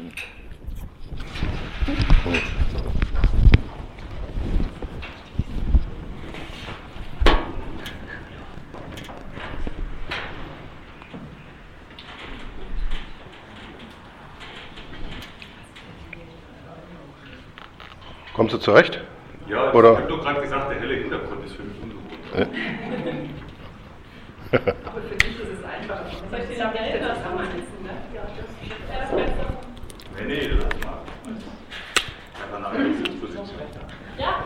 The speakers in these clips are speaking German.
Kommst du zurecht? Ja, oder? Ich habe doch gerade gesagt, der helle Hintergrund ist für mich ungewohnt. Aber für dich ist es einfacher. Soll ich die Lamelle das ansetzen? Ne? Ja, das Beste. Nee, lass mal. Einfach eine andere Sitzposition. Ja.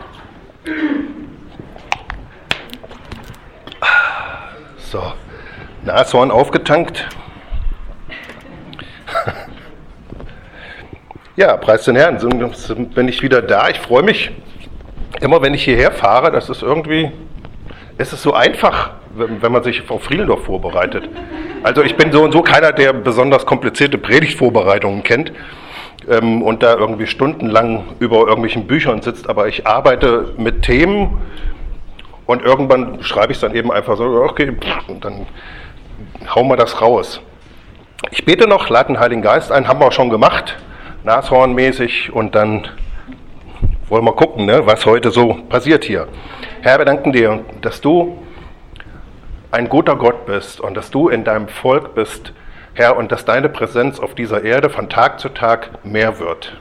So, Nashorn aufgetankt. Ja, preis den Herrn, bin ich wieder da. Ich freue mich, immer wenn ich hierher fahre, es ist so einfach, wenn man sich auf Friedendorf vorbereitet. Also ich bin so und so keiner, der besonders komplizierte Predigtvorbereitungen kennt und da irgendwie stundenlang über irgendwelchen Büchern sitzt, aber ich arbeite mit Themen und irgendwann schreibe ich es dann eben einfach so, okay, und dann hauen wir das raus. Ich bete noch, lade den Heiligen Geist ein, haben wir auch schon gemacht. Nashornmäßig und dann wollen wir gucken, ne, was heute so passiert hier. Herr, wir danken dir, dass du ein guter Gott bist und dass du in deinem Volk bist, Herr, und dass deine Präsenz auf dieser Erde von Tag zu Tag mehr wird.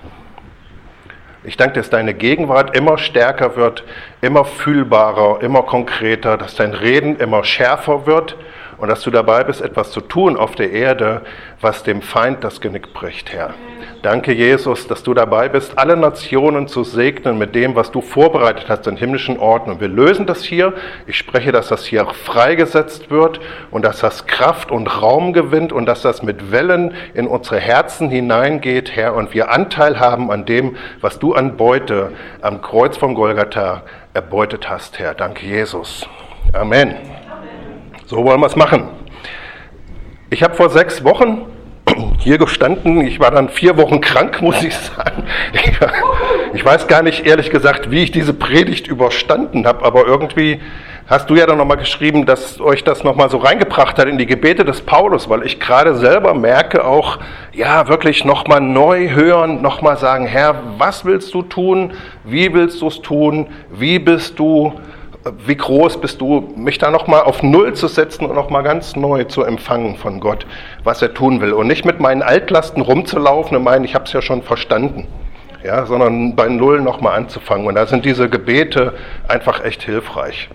Ich danke dir, dass deine Gegenwart immer stärker wird, immer fühlbarer, immer konkreter, dass dein Reden immer schärfer wird und dass du dabei bist, etwas zu tun auf der Erde, was dem Feind das Genick bricht, Herr. Danke, Jesus, dass du dabei bist, alle Nationen zu segnen mit dem, was du vorbereitet hast in himmlischen Orten. Und wir lösen das hier. Ich spreche, dass das hier freigesetzt wird und dass das Kraft und Raum gewinnt und dass das mit Wellen in unsere Herzen hineingeht, Herr, und wir Anteil haben an dem, was du an Beute am Kreuz vom Golgatha erbeutet hast, Herr. Danke, Jesus. Amen. So wollen wir es machen. Ich habe vor 6 Wochen hier gestanden, ich war dann 4 Wochen krank, muss ich sagen. Ich weiß gar nicht, ehrlich gesagt, wie ich diese Predigt überstanden habe, aber irgendwie hast du ja dann nochmal geschrieben, dass euch das nochmal so reingebracht hat in die Gebete des Paulus, weil ich gerade selber merke auch, ja, wirklich nochmal neu hören, nochmal sagen, Herr, was willst du tun? Wie willst du es tun? Wie bist du? Wie groß bist du, mich da nochmal auf Null zu setzen und nochmal ganz neu zu empfangen von Gott, was er tun will. Und nicht mit meinen Altlasten rumzulaufen und meinen, ich habe es ja schon verstanden, ja, sondern bei Null nochmal anzufangen. Und da sind diese Gebete einfach echt hilfreich.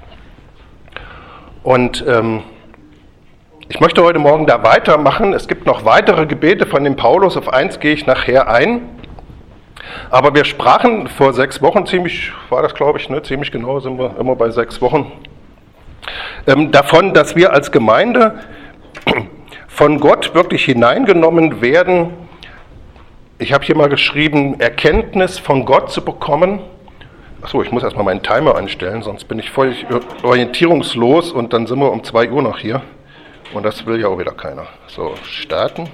Und ich möchte heute Morgen da weitermachen. Es gibt noch weitere Gebete von dem Paulus, auf eins gehe ich nachher ein. Aber wir sprachen vor 6 Wochen, ziemlich genau, sind wir immer bei 6 Wochen, davon, dass wir als Gemeinde von Gott wirklich hineingenommen werden. Ich habe hier mal geschrieben, Erkenntnis von Gott zu bekommen. Achso, ich muss erstmal meinen Timer anstellen, sonst bin ich voll orientierungslos und dann sind wir um 2 Uhr noch hier. Und das will ja auch wieder keiner. So, starten.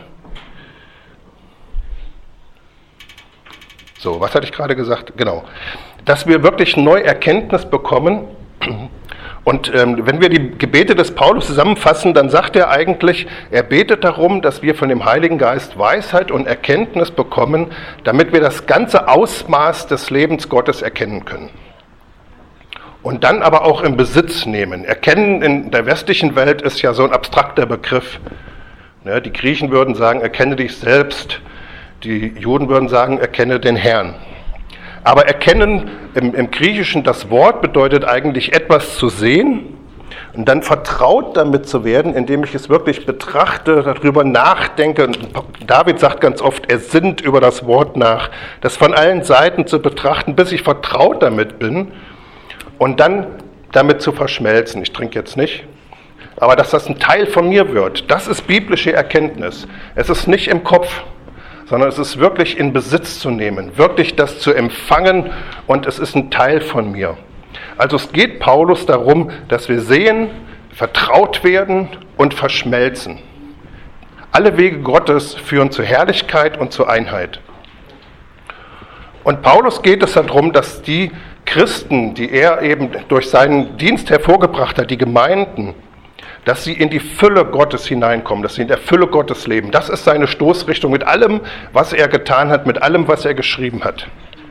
So, was hatte ich gerade gesagt? Genau, dass wir wirklich neue Erkenntnis bekommen. Und wenn wir die Gebete des Paulus zusammenfassen, dann sagt er eigentlich, er betet darum, dass wir von dem Heiligen Geist Weisheit und Erkenntnis bekommen, damit wir das ganze Ausmaß des Lebens Gottes erkennen können. Und dann aber auch im Besitz nehmen. Erkennen in der westlichen Welt ist ja so ein abstrakter Begriff. Ne, die Griechen würden sagen, erkenne dich selbst. Die Juden würden sagen, erkenne den Herrn. Aber erkennen im Griechischen, das Wort bedeutet eigentlich etwas zu sehen und dann vertraut damit zu werden, indem ich es wirklich betrachte, darüber nachdenke. David sagt ganz oft, er sinnt über das Wort nach, das von allen Seiten zu betrachten, bis ich vertraut damit bin und dann damit zu verschmelzen. Ich trinke jetzt nicht. Aber dass das ein Teil von mir wird, das ist biblische Erkenntnis. Es ist nicht im Kopf, sondern es ist wirklich in Besitz zu nehmen, wirklich das zu empfangen und es ist ein Teil von mir. Also es geht Paulus darum, dass wir sehen, vertraut werden und verschmelzen. Alle Wege Gottes führen zur Herrlichkeit und zur Einheit. Und Paulus geht es darum, dass die Christen, die er eben durch seinen Dienst hervorgebracht hat, die Gemeinden, dass sie in die Fülle Gottes hineinkommen, dass sie in der Fülle Gottes leben. Das ist seine Stoßrichtung mit allem, was er getan hat, mit allem, was er geschrieben hat.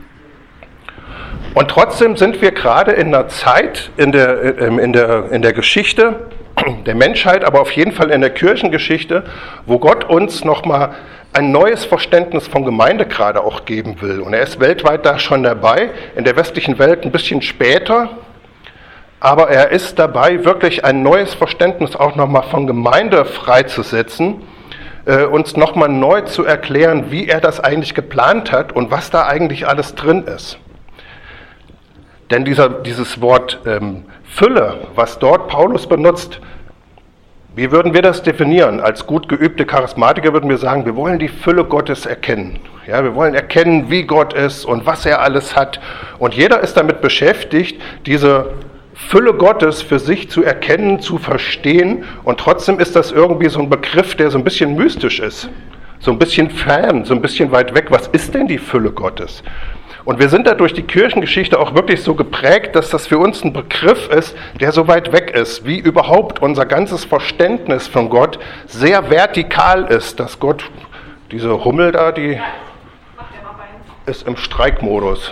Und trotzdem sind wir gerade in einer Zeit in der Geschichte der Menschheit, aber auf jeden Fall in der Kirchengeschichte, wo Gott uns nochmal ein neues Verständnis von Gemeinde gerade auch geben will. Und er ist weltweit da schon dabei, in der westlichen Welt ein bisschen später, aber er ist dabei, wirklich ein neues Verständnis auch nochmal von Gemeinde freizusetzen, uns nochmal neu zu erklären, wie er das eigentlich geplant hat und was da eigentlich alles drin ist. Denn dieses Wort Fülle, was dort Paulus benutzt, wie würden wir das definieren? Als gut geübte Charismatiker würden wir sagen, wir wollen die Fülle Gottes erkennen. Ja, wir wollen erkennen, wie Gott ist und was er alles hat. Und jeder ist damit beschäftigt, diese Fülle Gottes für sich zu erkennen, zu verstehen. Und trotzdem ist das irgendwie so ein Begriff, der so ein bisschen mystisch ist. So ein bisschen fern, so ein bisschen weit weg. Was ist denn die Fülle Gottes? Und wir sind da durch die Kirchengeschichte auch wirklich so geprägt, dass das für uns ein Begriff ist, der so weit weg ist, wie überhaupt unser ganzes Verständnis von Gott sehr vertikal ist, dass Gott, diese Hummel da, die ist im Streikmodus.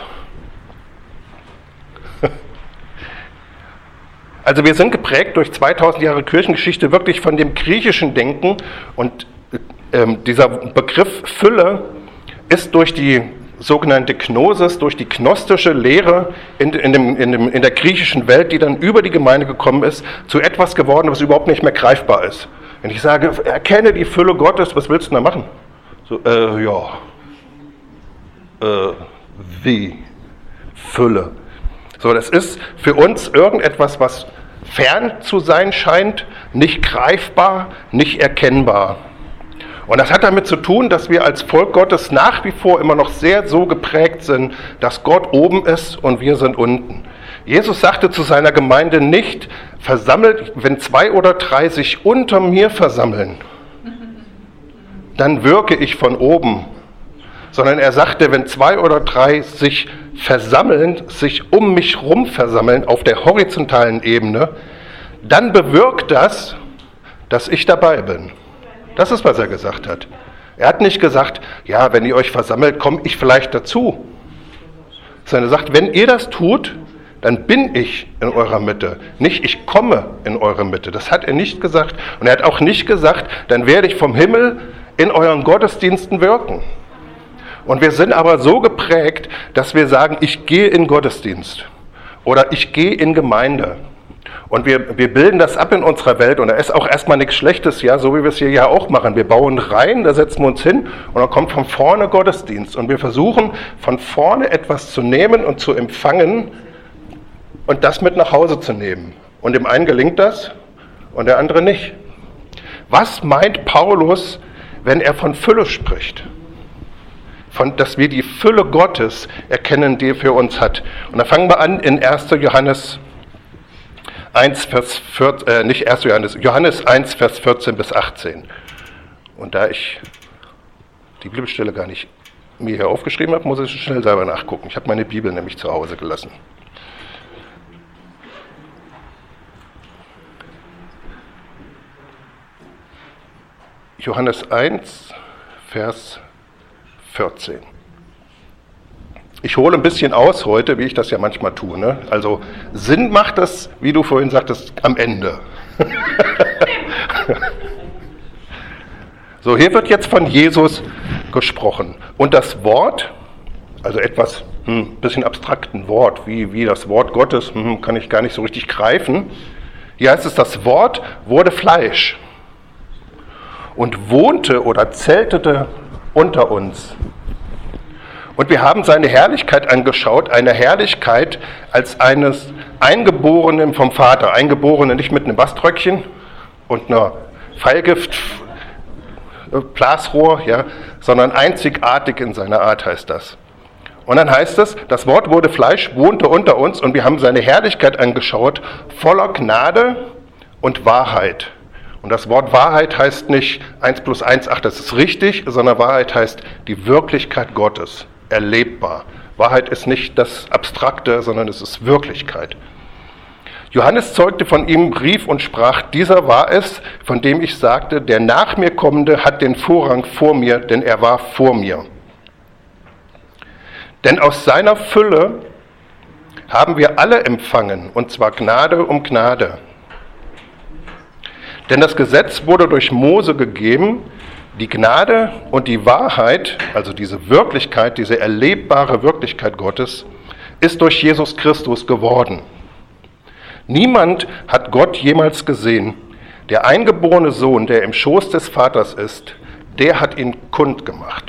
Also wir sind geprägt durch 2000 Jahre Kirchengeschichte wirklich von dem griechischen Denken und dieser Begriff Fülle ist durch die sogenannte Gnosis, durch die gnostische Lehre in der griechischen Welt, die dann über die Gemeinde gekommen ist, zu etwas geworden, was überhaupt nicht mehr greifbar ist. Wenn ich sage, erkenne die Fülle Gottes, was willst du da machen? So, wie? Fülle. So, das ist für uns irgendetwas, was fern zu sein scheint, nicht greifbar, nicht erkennbar. Und das hat damit zu tun, dass wir als Volk Gottes nach wie vor immer noch sehr so geprägt sind, dass Gott oben ist und wir sind unten. Jesus sagte zu seiner Gemeinde nicht, versammelt, wenn 2 oder 3 sich unter mir versammeln, dann wirke ich von oben. Sondern er sagte, wenn 2 oder 3 sich versammeln, sich um mich rum versammeln auf der horizontalen Ebene, dann bewirkt das, dass ich dabei bin. Das ist, was er gesagt hat. Er hat nicht gesagt, ja, wenn ihr euch versammelt, komme ich vielleicht dazu. Sondern er sagt, wenn ihr das tut, dann bin ich in eurer Mitte. Nicht, ich komme in eure Mitte. Das hat er nicht gesagt. Und er hat auch nicht gesagt, dann werde ich vom Himmel in euren Gottesdiensten wirken. Und wir sind aber so geprägt, dass wir sagen, ich gehe in Gottesdienst oder ich gehe in Gemeinde. Und wir bilden das ab in unserer Welt und da ist auch erstmal nichts Schlechtes, ja, so wie wir es hier ja auch machen. Wir bauen rein, da setzen wir uns hin und dann kommt von vorne Gottesdienst. Und wir versuchen von vorne etwas zu nehmen und zu empfangen und das mit nach Hause zu nehmen. Und dem einen gelingt das und der andere nicht. Was meint Paulus, wenn er von Fülle spricht? Dass wir die Fülle Gottes erkennen, die er für uns hat. Und da fangen wir an in 1. Johannes 1, Vers 14, nicht 1. Johannes 1, Vers 14 bis 18. Und da ich die Bibelstelle gar nicht mir hier aufgeschrieben habe, muss ich schnell selber nachgucken. Ich habe meine Bibel nämlich zu Hause gelassen. Johannes 1, Vers 14. Ich hole ein bisschen aus heute, wie ich das ja manchmal tue. Ne? Also Sinn macht das, wie du vorhin sagtest, am Ende. So, hier wird jetzt von Jesus gesprochen. Und das Wort, also etwas, bisschen abstrakten Wort, wie das Wort Gottes, kann ich gar nicht so richtig greifen. Hier heißt es, das Wort wurde Fleisch und wohnte oder zeltete unter uns. Und wir haben seine Herrlichkeit angeschaut, eine Herrlichkeit als eines Eingeborenen vom Vater. Eingeborene nicht mit einem Baströckchen und einer Pfeilgift-Blasrohr, ja, sondern einzigartig in seiner Art heißt das. Und dann heißt es, das Wort wurde Fleisch, wohnte unter uns und wir haben seine Herrlichkeit angeschaut, voller Gnade und Wahrheit. Und das Wort Wahrheit heißt nicht 1 + 1, ach, das ist richtig, sondern Wahrheit heißt die Wirklichkeit Gottes. Erlebbar. Wahrheit ist nicht das Abstrakte, sondern es ist Wirklichkeit. Johannes zeugte von ihm, rief und sprach, dieser war es, von dem ich sagte, der nach mir kommende hat den Vorrang vor mir, denn er war vor mir. Denn aus seiner Fülle haben wir alle empfangen, und zwar Gnade um Gnade. Denn das Gesetz wurde durch Mose gegeben, die Gnade und die Wahrheit, also diese Wirklichkeit, diese erlebbare Wirklichkeit Gottes, ist durch Jesus Christus geworden. Niemand hat Gott jemals gesehen. Der eingeborene Sohn, der im Schoß des Vaters ist, der hat ihn kundgemacht.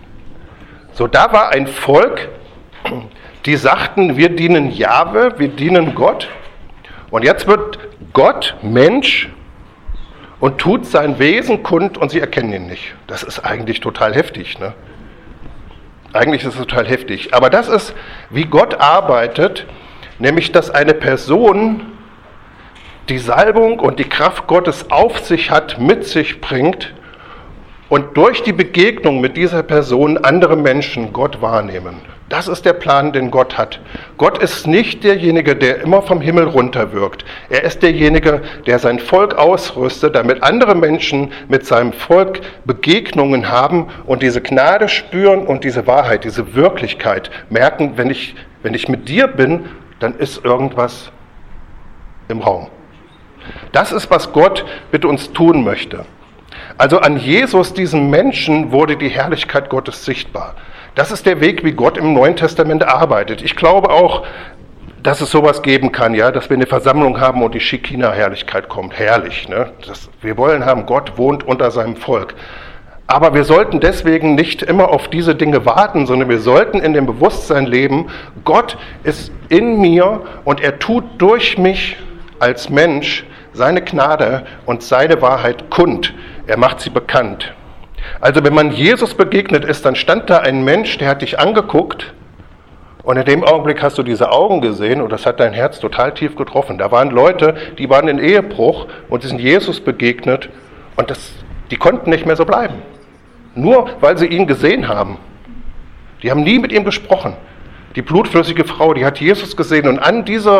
So, da war ein Volk, die sagten, wir dienen Jahwe, wir dienen Gott. Und jetzt wird Gott Mensch und tut sein Wesen kund und sie erkennen ihn nicht. Das ist eigentlich total heftig, ne? Eigentlich ist es total heftig. Aber das ist, wie Gott arbeitet, nämlich, dass eine Person die Salbung und die Kraft Gottes auf sich hat, mit sich bringt und durch die Begegnung mit dieser Person andere Menschen Gott wahrnehmen. Das ist der Plan, den Gott hat. Gott ist nicht derjenige, der immer vom Himmel runter wirkt. Er ist derjenige, der sein Volk ausrüstet, damit andere Menschen mit seinem Volk Begegnungen haben und diese Gnade spüren und diese Wahrheit, diese Wirklichkeit merken, wenn ich mit dir bin, dann ist irgendwas im Raum. Das ist, was Gott mit uns tun möchte. Also an Jesus, diesem Menschen, wurde die Herrlichkeit Gottes sichtbar. Das ist der Weg, wie Gott im Neuen Testament arbeitet. Ich glaube auch, dass es sowas geben kann, ja, dass wir eine Versammlung haben und die Schekina-Herrlichkeit kommt. Herrlich, ne? Wir wollen haben, Gott wohnt unter seinem Volk. Aber wir sollten deswegen nicht immer auf diese Dinge warten, sondern wir sollten in dem Bewusstsein leben, Gott ist in mir und er tut durch mich als Mensch seine Gnade und seine Wahrheit kund. Er macht sie bekannt. Also wenn man Jesus begegnet ist, dann stand da ein Mensch, der hat dich angeguckt und in dem Augenblick hast du diese Augen gesehen und das hat dein Herz total tief getroffen. Da waren Leute, die waren in Ehebruch und die sind Jesus begegnet und die konnten nicht mehr so bleiben. Nur weil sie ihn gesehen haben. Die haben nie mit ihm gesprochen. Die blutflüssige Frau, die hat Jesus gesehen und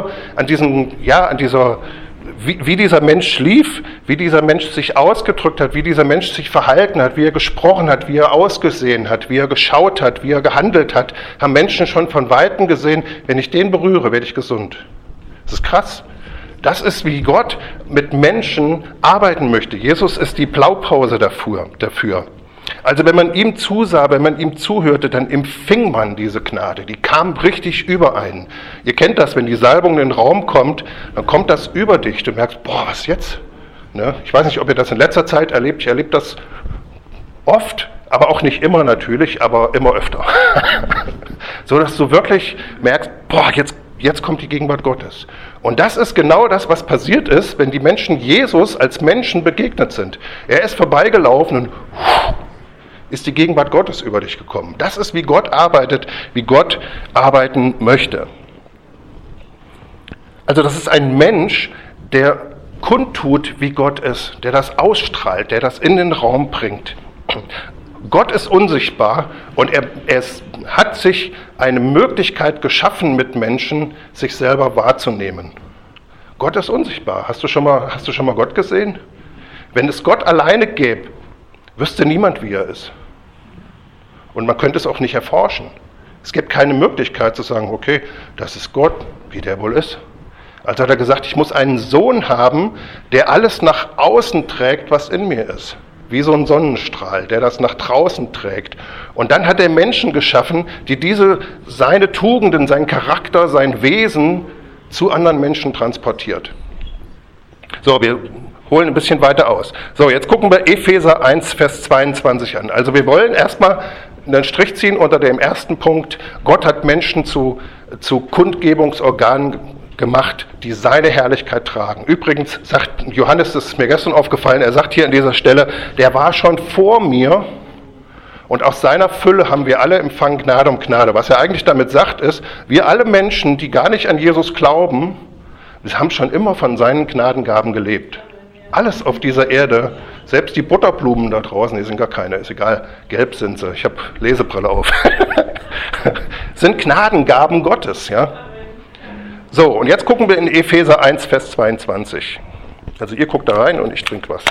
wie dieser Mensch lief, wie dieser Mensch sich ausgedrückt hat, wie dieser Mensch sich verhalten hat, wie er gesprochen hat, wie er ausgesehen hat, wie er geschaut hat, wie er gehandelt hat, haben Menschen schon von Weitem gesehen, wenn ich den berühre, werde ich gesund. Das ist krass. Das ist, wie Gott mit Menschen arbeiten möchte. Jesus ist die Blaupause dafür. Also wenn man ihm zusah, wenn man ihm zuhörte, dann empfing man diese Gnade. Die kam richtig über einen. Ihr kennt das, wenn die Salbung in den Raum kommt, dann kommt das über dich. Du merkst, boah, was jetzt? Ne? Ich weiß nicht, ob ihr das in letzter Zeit erlebt. Ich erlebe das oft, aber auch nicht immer natürlich, aber immer öfter. So, dass du wirklich merkst, boah, jetzt kommt die Gegenwart Gottes. Und das ist genau das, was passiert ist, wenn die Menschen Jesus als Menschen begegnet sind. Er ist vorbeigelaufen und ist die Gegenwart Gottes über dich gekommen. Das ist, wie Gott arbeitet, wie Gott arbeiten möchte. Also das ist ein Mensch, der kundtut, wie Gott ist, der das ausstrahlt, der das in den Raum bringt. Gott ist unsichtbar und er hat sich eine Möglichkeit geschaffen, mit Menschen sich selber wahrzunehmen. Gott ist unsichtbar. Hast du schon mal Gott gesehen? Wenn es Gott alleine gäbe, wüsste niemand, wie er ist. Und man könnte es auch nicht erforschen. Es gibt keine Möglichkeit zu sagen, okay, das ist Gott, wie der wohl ist. Also hat er gesagt, ich muss einen Sohn haben, der alles nach außen trägt, was in mir ist. Wie so ein Sonnenstrahl, der das nach draußen trägt. Und dann hat er Menschen geschaffen, die seine Tugenden, seinen Charakter, sein Wesen zu anderen Menschen transportiert. So, wir holen ein bisschen weiter aus. So, jetzt gucken wir Epheser 1, Vers 22 an. Also wir wollen erstmal einen Strich ziehen unter dem ersten Punkt. Gott hat Menschen zu Kundgebungsorganen gemacht, die seine Herrlichkeit tragen. Übrigens sagt Johannes, das ist mir gestern aufgefallen, er sagt hier an dieser Stelle, der war schon vor mir und aus seiner Fülle haben wir alle empfangen Gnade um Gnade. Was er eigentlich damit sagt ist, wir alle Menschen, die gar nicht an Jesus glauben, wir haben schon immer von seinen Gnadengaben gelebt. Alles auf dieser Erde, selbst die Butterblumen da draußen, die sind gar keine, ist egal, gelb sind sie, ich habe Lesebrille auf, sind Gnadengaben Gottes, ja. So, und jetzt gucken wir in Epheser 1, Vers 22. Also ihr guckt da rein und ich trinke was.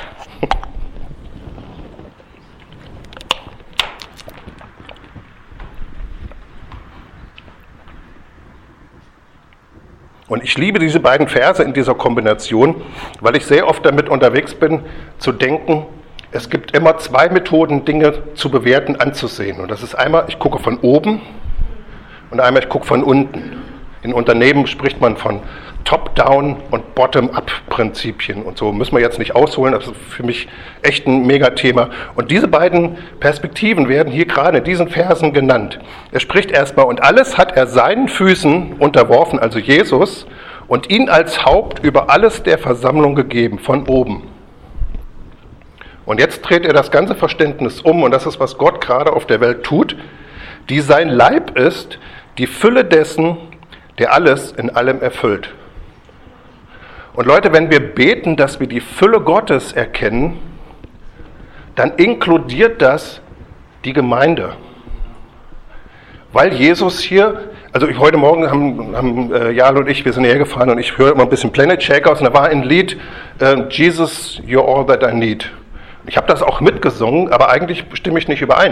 Und ich liebe diese beiden Verse in dieser Kombination, weil ich sehr oft damit unterwegs bin, zu denken, es gibt immer zwei Methoden, Dinge zu bewerten, anzusehen. Und das ist einmal, ich gucke von oben und einmal, ich gucke von unten. In Unternehmen spricht man von Top-Down und Bottom-Up-Prinzipien und so. Müssen wir jetzt nicht ausholen, das ist für mich echt ein Megathema. Und diese beiden Perspektiven werden hier gerade in diesen Versen genannt. Er spricht erstmal, und alles hat er seinen Füßen unterworfen, also Jesus, und ihn als Haupt über alles der Versammlung gegeben, von oben. Und jetzt dreht er das ganze Verständnis um, und das ist, was Gott gerade auf der Welt tut, die sein Leib ist, die Fülle dessen, der alles in allem erfüllt. Und Leute, wenn wir beten, dass wir die Fülle Gottes erkennen, dann inkludiert das die Gemeinde. Weil Jesus hier, also heute Morgen haben Jal und ich, wir sind hierher gefahren und ich höre immer ein bisschen Planet Shakers und da war ein Lied, Jesus, you're all that I need. Ich habe das auch mitgesungen, aber eigentlich stimme ich nicht überein.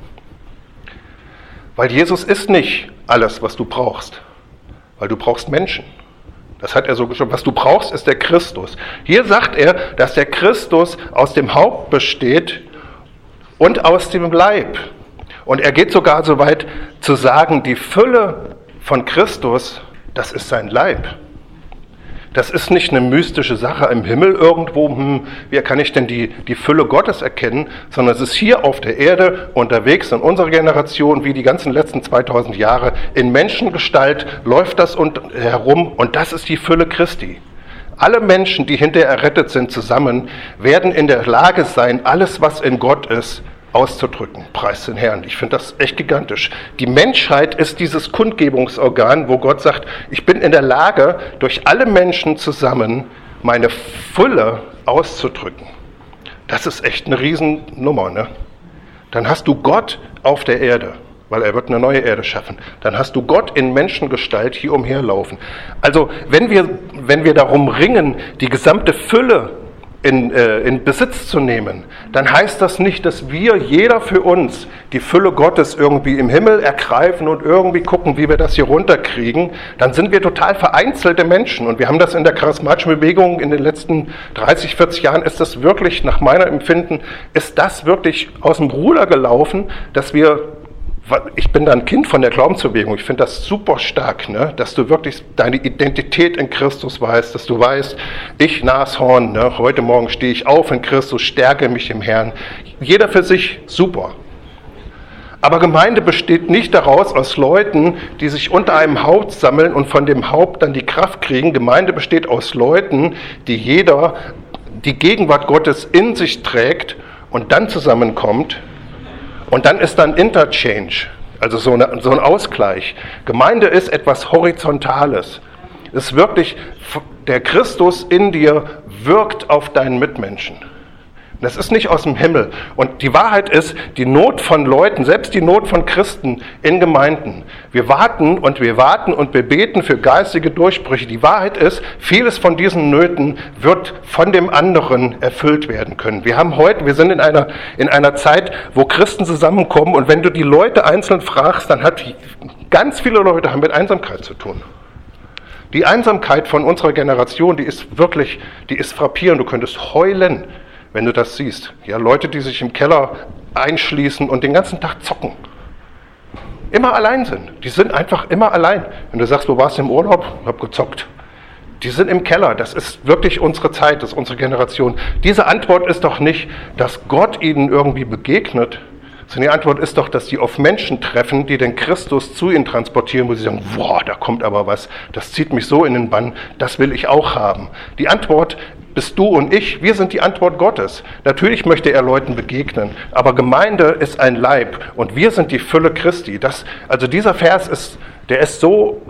Weil Jesus ist nicht alles, was du brauchst. Weil du brauchst Menschen. Das hat er so geschrieben. Was du brauchst, ist der Christus. Hier sagt er, dass der Christus aus dem Haupt besteht und aus dem Leib. Und er geht sogar so weit zu sagen, die Fülle von Christus, das ist sein Leib. Das ist nicht eine mystische Sache im Himmel irgendwo, wie kann ich denn die Fülle Gottes erkennen, sondern es ist hier auf der Erde unterwegs in unserer Generation, wie die ganzen letzten 2000 Jahre, in Menschengestalt läuft das herum und das ist die Fülle Christi. Alle Menschen, die hinterher errettet sind, zusammen, werden in der Lage sein, alles, was in Gott ist, auszudrücken. Preis den Herrn. Ich finde das echt gigantisch. Die Menschheit ist dieses Kundgebungsorgan, wo Gott sagt, ich bin in der Lage, durch alle Menschen zusammen meine Fülle auszudrücken. Das ist echt eine Riesennummer, ne? Dann hast du Gott auf der Erde, weil er wird eine neue Erde schaffen. Dann hast du Gott in Menschengestalt hier umherlaufen. Also wenn wir darum ringen, die gesamte Fülle in Besitz zu nehmen, dann heißt das nicht, dass wir, jeder für uns, die Fülle Gottes irgendwie im Himmel ergreifen und irgendwie gucken, wie wir das hier runterkriegen. Dann sind wir total vereinzelte Menschen. Und wir haben das in der charismatischen Bewegung in den letzten 30, 40 Jahren, ist das wirklich, nach meinem Empfinden, ist das wirklich aus dem Ruder gelaufen, dass wir, ich bin da ein Kind von der Glaubensbewegung, ich finde das super stark, ne? Dass du wirklich deine Identität in Christus weißt, dass du weißt, ich Nashorn, ne? Heute Morgen stehe ich auf in Christus, stärke mich im Herrn. Jeder für sich, super. Aber Gemeinde besteht nicht daraus aus Leuten, die sich unter einem Haupt sammeln und von dem Haupt dann die Kraft kriegen. Gemeinde besteht aus Leuten, die jeder die Gegenwart Gottes in sich trägt und dann zusammenkommt. Und dann ist dann Interchange, also so ein Ausgleich. Gemeinde ist etwas Horizontales. Es ist wirklich, der Christus in dir wirkt auf deinen Mitmenschen. Das ist nicht aus dem Himmel. Und die Wahrheit ist, die Not von Leuten, selbst die Not von Christen in Gemeinden. Wir warten und wir beten für geistige Durchbrüche. Die Wahrheit ist, vieles von diesen Nöten wird von dem anderen erfüllt werden können. Wir sind in einer Zeit, wo Christen zusammenkommen und wenn du die Leute einzeln fragst, dann hat ganz viele Leute haben mit Einsamkeit zu tun. Die Einsamkeit von unserer Generation, die ist frappierend. Du könntest heulen, wenn du das siehst. Ja, Leute, die sich im Keller einschließen und den ganzen Tag zocken. Immer allein sind. Die sind einfach immer allein. Wenn du sagst, wo warst du im Urlaub? Ich habe gezockt. Die sind im Keller. Das ist wirklich unsere Zeit, das ist unsere Generation. Diese Antwort ist doch nicht, dass Gott ihnen irgendwie begegnet, sondern die Antwort ist doch, dass die auf Menschen treffen, die den Christus zu ihnen transportieren, wo sie sagen, boah, da kommt aber was, das zieht mich so in den Bann, das will ich auch haben. Die Antwort bist du und ich, wir sind die Antwort Gottes. Natürlich möchte er Leuten begegnen, aber Gemeinde ist ein Leib und wir sind die Fülle Christi. Also dieser Vers ist so,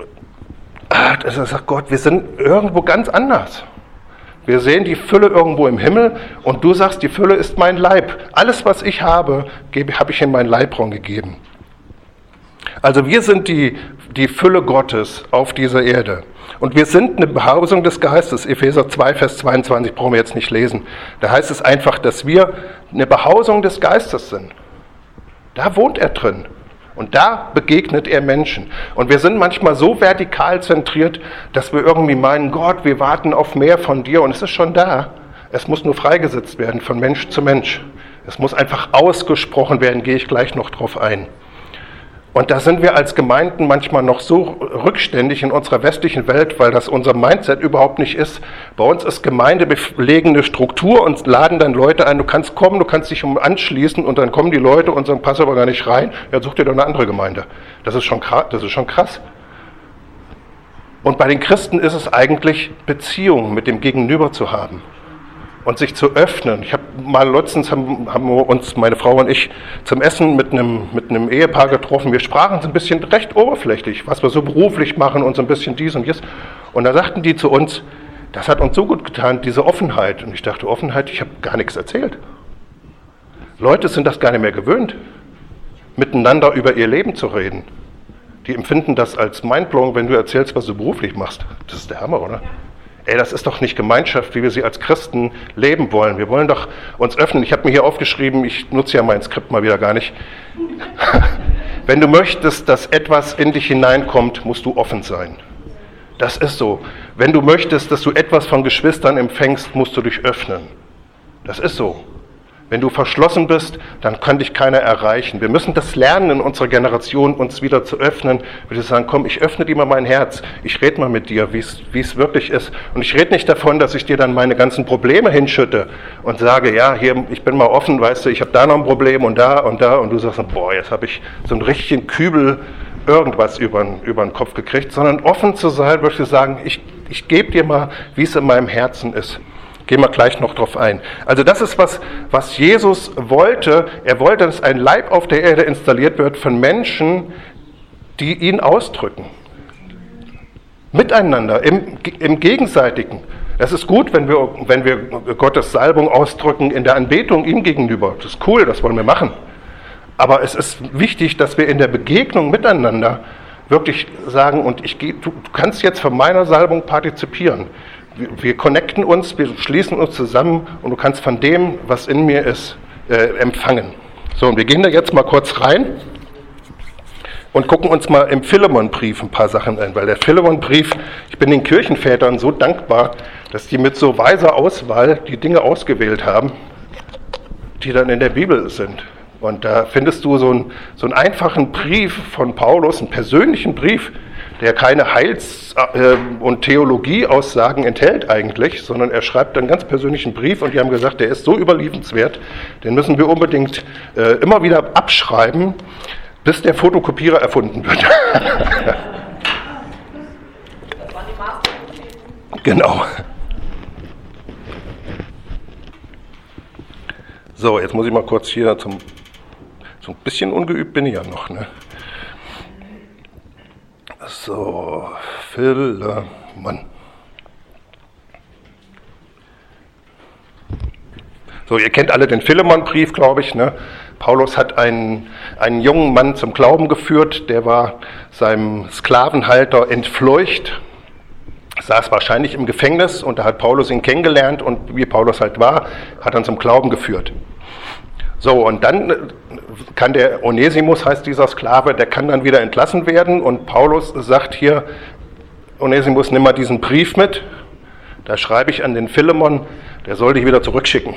das sagt Gott, wir sind irgendwo ganz anders. Wir sehen die Fülle irgendwo im Himmel und du sagst, die Fülle ist mein Leib. Alles, was ich habe, habe ich in meinen Leibraum gegeben. Also wir sind die Fülle Gottes auf dieser Erde. Und wir sind eine Behausung des Geistes. Epheser 2, Vers 22 brauchen wir jetzt nicht lesen. Da heißt es einfach, dass wir eine Behausung des Geistes sind. Da wohnt er drin. Und da begegnet er Menschen. Und wir sind manchmal so vertikal zentriert, dass wir irgendwie meinen, Gott, wir warten auf mehr von dir. Und es ist schon da. Es muss nur freigesetzt werden von Mensch zu Mensch. Es muss einfach ausgesprochen werden, gehe ich gleich noch drauf ein. Und da sind wir als Gemeinden manchmal noch so rückständig in unserer westlichen Welt, weil das unser Mindset überhaupt nicht ist. Bei uns ist Gemeinde belegende Struktur und laden dann Leute ein, du kannst kommen, du kannst dich anschließen und dann kommen die Leute und sagen, pass aber gar nicht rein, ja, such dir doch eine andere Gemeinde. Das ist schon krass. Und bei den Christen ist es eigentlich Beziehung mit dem Gegenüber zu haben. Und sich zu öffnen. Ich habe mal letztens haben wir uns, meine Frau und ich, zum Essen mit einem Ehepaar getroffen. Wir sprachen so ein bisschen recht oberflächlich, was wir so beruflich machen und so ein bisschen dies und jenes. Und da sagten die zu uns, das hat uns so gut getan, diese Offenheit. Und ich dachte, Offenheit, ich habe gar nichts erzählt. Leute sind das gar nicht mehr gewöhnt, miteinander über ihr Leben zu reden. Die empfinden das als mindblowing, wenn du erzählst, was du beruflich machst. Das ist der Hammer, oder? Ey, das ist doch nicht Gemeinschaft, wie wir sie als Christen leben wollen. Wir wollen doch uns öffnen. Ich habe mir hier aufgeschrieben, ich nutze ja mein Skript mal wieder gar nicht. Wenn du möchtest, dass etwas in dich hineinkommt, musst du offen sein. Das ist so. Wenn du möchtest, dass du etwas von Geschwistern empfängst, musst du dich öffnen. Das ist so. Wenn du verschlossen bist, dann kann dich keiner erreichen. Wir müssen das lernen in unserer Generation, uns wieder zu öffnen. Wir sagen, komm, ich öffne dir mal mein Herz. Ich rede mal mit dir, wie es wirklich ist. Und ich rede nicht davon, dass ich dir dann meine ganzen Probleme hinschütte und sage, ja, hier, ich bin mal offen, weißt du, ich habe da noch ein Problem und da und da. Und du sagst, boah, jetzt habe ich so einen richtigen Kübel irgendwas über den Kopf gekriegt. Sondern offen zu sein, würde ich sagen, ich gebe dir mal, wie es in meinem Herzen ist. Gehen wir gleich noch drauf ein. Also das ist was Jesus wollte. Er wollte, dass ein Leib auf der Erde installiert wird von Menschen, die ihn ausdrücken. Miteinander, im Gegenseitigen. Es ist gut, wenn wir Gottes Salbung ausdrücken in der Anbetung ihm gegenüber. Das ist cool, das wollen wir machen. Aber es ist wichtig, dass wir in der Begegnung miteinander wirklich sagen, und du kannst jetzt von meiner Salbung partizipieren. Wir connecten uns, wir schließen uns zusammen und du kannst von dem, was in mir ist, empfangen. So, und wir gehen da jetzt mal kurz rein und gucken uns mal im Philemon-Brief ein paar Sachen an, weil der Philemon-Brief, ich bin den Kirchenvätern so dankbar, dass die mit so weiser Auswahl die Dinge ausgewählt haben, die dann in der Bibel sind. Und da findest du so einen einfachen Brief von Paulus, einen persönlichen Brief, der keine Heils- und Theologieaussagen enthält eigentlich, sondern er schreibt einen ganz persönlichen Brief und die haben gesagt, der ist so überliefenswert, den müssen wir unbedingt immer wieder abschreiben, bis der Fotokopierer erfunden wird. Das waren die Masternotizen. Genau. So, jetzt muss ich mal kurz hier so ein bisschen ungeübt bin ich ja noch, ne? So, Philemon. So, ihr kennt alle den Philemon-Brief, glaube ich, ne? Paulus hat einen jungen Mann zum Glauben geführt, der war seinem Sklavenhalter entfleucht, saß wahrscheinlich im Gefängnis und da hat Paulus ihn kennengelernt und wie Paulus halt war, hat er ihn zum Glauben geführt. So, und dann kann der Onesimus, heißt dieser Sklave, der kann dann wieder entlassen werden und Paulus sagt hier, Onesimus, nimm mal diesen Brief mit, da schreibe ich an den Philemon, der soll dich wieder zurückschicken.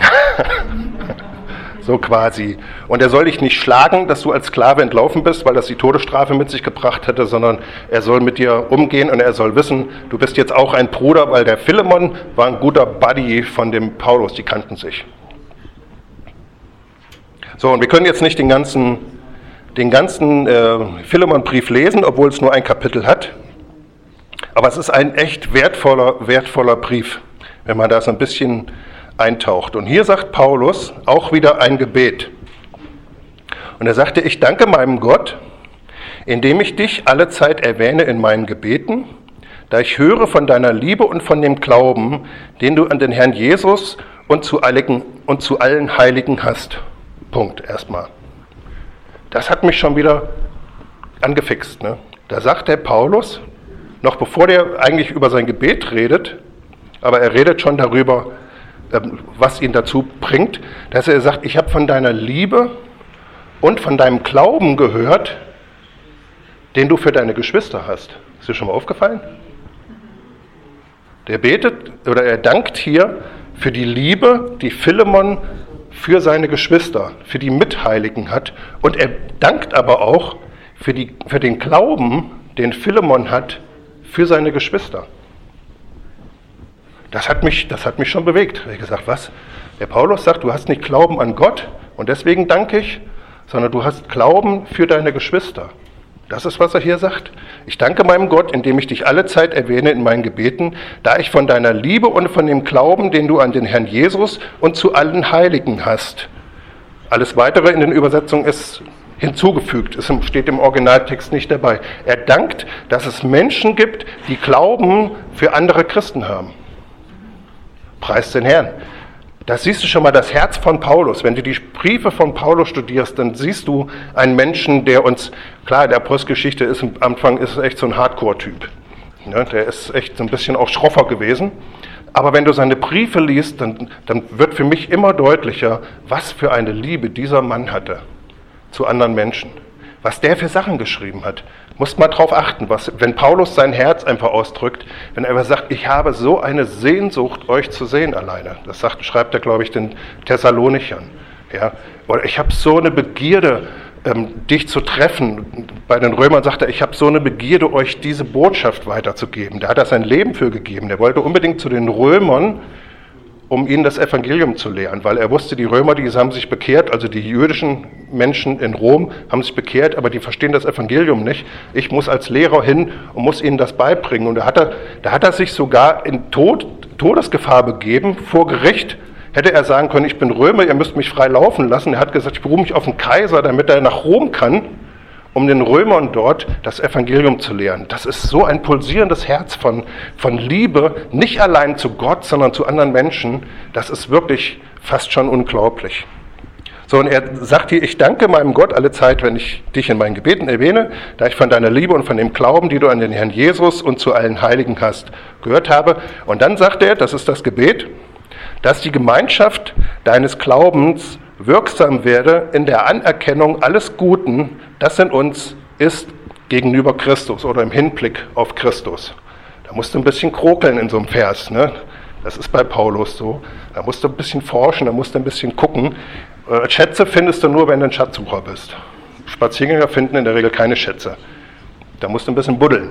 So quasi. Und er soll dich nicht schlagen, dass du als Sklave entlaufen bist, weil das die Todesstrafe mit sich gebracht hätte, sondern er soll mit dir umgehen und er soll wissen, du bist jetzt auch ein Bruder, weil der Philemon war ein guter Buddy von dem Paulus, die kannten sich. So, und wir können jetzt nicht den ganzen Philemon-Brief lesen, obwohl es nur ein Kapitel hat. Aber es ist ein echt wertvoller Brief, wenn man da so ein bisschen eintaucht. Und hier sagt Paulus auch wieder ein Gebet. Und er sagte, ich danke meinem Gott, indem ich dich alle Zeit erwähne in meinen Gebeten, da ich höre von deiner Liebe und von dem Glauben, den du an den Herrn Jesus und zu allen Heiligen hast. Punkt, erstmal. Das hat mich schon wieder angefixt. Ne? Da sagt der Paulus, noch bevor der eigentlich über sein Gebet redet, aber er redet schon darüber, was ihn dazu bringt, dass er sagt, ich habe von deiner Liebe und von deinem Glauben gehört, den du für deine Geschwister hast. Ist dir schon mal aufgefallen? Der betet oder er dankt hier für die Liebe, die Philemon für seine Geschwister, für die Mitheiligen hat. Und er dankt aber auch für den Glauben, den Philemon hat für seine Geschwister. Das hat mich schon bewegt. Ich habe gesagt, was? Der Paulus sagt, du hast nicht Glauben an Gott und deswegen danke ich, sondern du hast Glauben für deine Geschwister. Das ist, was er hier sagt. Ich danke meinem Gott, indem ich dich alle Zeit erwähne in meinen Gebeten, da ich von deiner Liebe und von dem Glauben, den du an den Herrn Jesus und zu allen Heiligen hast. Alles Weitere in den Übersetzungen ist hinzugefügt, es steht im Originaltext nicht dabei. Er dankt, dass es Menschen gibt, die Glauben für andere Christen haben. Preis den Herrn. Da siehst du schon mal das Herz von Paulus. Wenn du die Briefe von Paulus studierst, dann siehst du einen Menschen, der uns, klar, in der Apostelgeschichte ist am Anfang ist echt so ein Hardcore-Typ. Ja, der ist echt so ein bisschen auch schroffer gewesen. Aber wenn du seine Briefe liest, dann wird für mich immer deutlicher, was für eine Liebe dieser Mann hatte zu anderen Menschen. Was der für Sachen geschrieben hat. Musst mal drauf achten, wenn Paulus sein Herz einfach ausdrückt, wenn er einfach sagt, ich habe so eine Sehnsucht, euch zu sehen alleine. Das schreibt er, glaube ich, den Thessalonichern. Ja? Oder ich habe so eine Begierde, dich zu treffen. Bei den Römern sagt er, ich habe so eine Begierde, euch diese Botschaft weiterzugeben. Da hat er sein Leben für gegeben. Der wollte unbedingt zu den Römern, um ihnen das Evangelium zu lehren, weil er wusste, die Römer, die haben sich bekehrt, also die jüdischen Menschen in Rom haben sich bekehrt, aber die verstehen das Evangelium nicht. Ich muss als Lehrer hin und muss ihnen das beibringen. Und da hat er sich sogar in Todesgefahr begeben, vor Gericht. Hätte er sagen können, ich bin Römer, ihr müsst mich frei laufen lassen. Er hat gesagt, ich berufe mich auf den Kaiser, damit er nach Rom kann, um den Römern dort das Evangelium zu lehren. Das ist so ein pulsierendes Herz von Liebe, nicht allein zu Gott, sondern zu anderen Menschen. Das ist wirklich fast schon unglaublich. So, und er sagt hier, ich danke meinem Gott alle Zeit, wenn ich dich in meinen Gebeten erwähne, da ich von deiner Liebe und von dem Glauben, die du an den Herrn Jesus und zu allen Heiligen hast, gehört habe. Und dann sagt er, das ist das Gebet, dass die Gemeinschaft deines Glaubens wirksam werde in der Anerkennung alles Guten, das in uns ist gegenüber Christus oder im Hinblick auf Christus. Da musst du ein bisschen krokeln in so einem Vers, ne? Das ist bei Paulus so. Da musst du ein bisschen forschen, da musst du ein bisschen gucken. Schätze findest du nur, wenn du ein Schatzsucher bist. Spaziergänger finden in der Regel keine Schätze. Da musst du ein bisschen buddeln.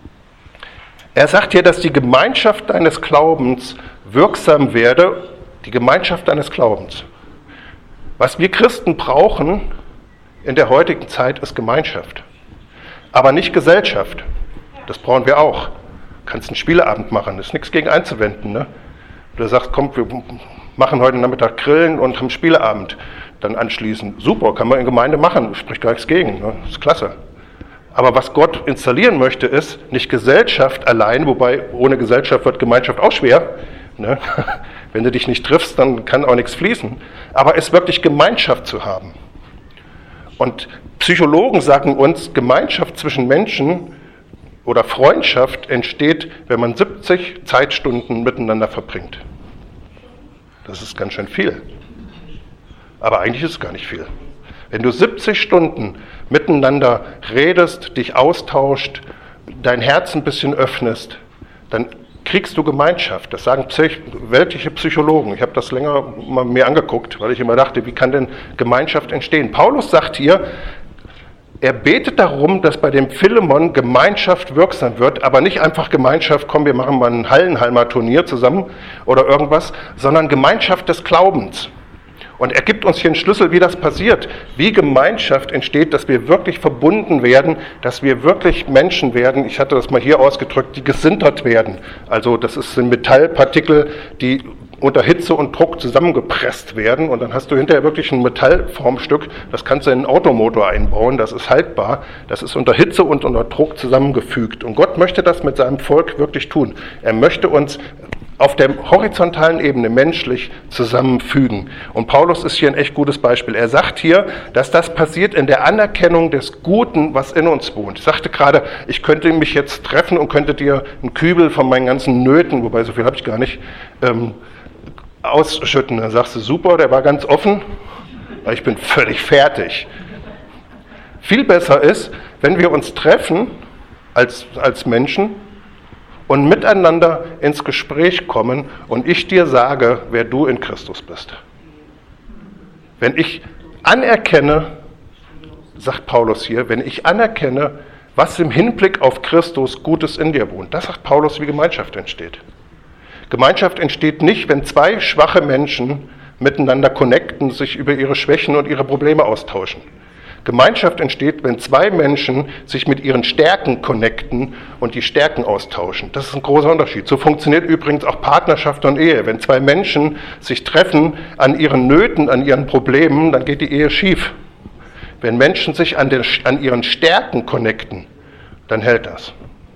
Er sagt hier, dass die Gemeinschaft deines Glaubens wirksam werde, die Gemeinschaft deines Glaubens. Was wir Christen brauchen in der heutigen Zeit ist Gemeinschaft, aber nicht Gesellschaft. Das brauchen wir auch. Du kannst einen Spieleabend machen, ist nichts gegen einzuwenden. Ne? Du sagst, komm, wir machen heute Nachmittag Grillen und haben Spieleabend. Dann anschließend, super, kann man in Gemeinde machen, spricht gar nichts gegen, ne? Ist klasse. Aber was Gott installieren möchte, ist nicht Gesellschaft allein, wobei ohne Gesellschaft wird Gemeinschaft auch schwer. Ne? Wenn du dich nicht triffst, dann kann auch nichts fließen. Aber es wirklich Gemeinschaft zu haben. Und Psychologen sagen uns, Gemeinschaft zwischen Menschen oder Freundschaft entsteht, wenn man 70 Zeitstunden miteinander verbringt. Das ist ganz schön viel. Aber eigentlich ist es gar nicht viel. Wenn du 70 Stunden miteinander redest, dich austauscht, dein Herz ein bisschen öffnest, dann kriegst du Gemeinschaft. Das sagen weltliche Psychologen. Ich habe das länger mal mir angeguckt, weil ich immer dachte, wie kann denn Gemeinschaft entstehen? Paulus sagt hier, er betet darum, dass bei dem Philemon Gemeinschaft wirksam wird, aber nicht einfach Gemeinschaft, komm, wir machen mal ein Hallenhalmer Turnier zusammen oder irgendwas, sondern Gemeinschaft des Glaubens. Und er gibt uns hier einen Schlüssel, wie das passiert, wie Gemeinschaft entsteht, dass wir wirklich verbunden werden, dass wir wirklich Menschen werden, ich hatte das mal hier ausgedrückt, die gesintert werden. Also das sind Metallpartikel, die unter Hitze und Druck zusammengepresst werden und dann hast du hinterher wirklich ein Metallformstück, das kannst du in einen Automotor einbauen, das ist haltbar, das ist unter Hitze und unter Druck zusammengefügt. Und Gott möchte das mit seinem Volk wirklich tun. Er möchte uns auf der horizontalen Ebene menschlich zusammenfügen. Und Paulus ist hier ein echt gutes Beispiel. Er sagt hier, dass das passiert in der Anerkennung des Guten, was in uns wohnt. Ich sagte gerade, ich könnte mich jetzt treffen und könnte dir einen Kübel von meinen ganzen Nöten, wobei so viel habe ich gar nicht, ausschütten. Dann sagst du, super, der war ganz offen, aber ich bin völlig fertig. Viel besser ist, wenn wir uns treffen als Menschen und miteinander ins Gespräch kommen und ich dir sage, wer du in Christus bist. Wenn ich anerkenne, sagt Paulus hier, wenn ich anerkenne, was im Hinblick auf Christus Gutes in dir wohnt, das sagt Paulus, wie Gemeinschaft entsteht. Gemeinschaft entsteht nicht, wenn zwei schwache Menschen miteinander connecten, sich über ihre Schwächen und ihre Probleme austauschen. Gemeinschaft entsteht, wenn zwei Menschen sich mit ihren Stärken connecten und die Stärken austauschen. Das ist ein großer Unterschied. So funktioniert übrigens auch Partnerschaft und Ehe. Wenn zwei Menschen sich treffen an ihren Nöten, an ihren Problemen, dann geht die Ehe schief. Wenn Menschen sich an ihren Stärken connecten, dann hält das.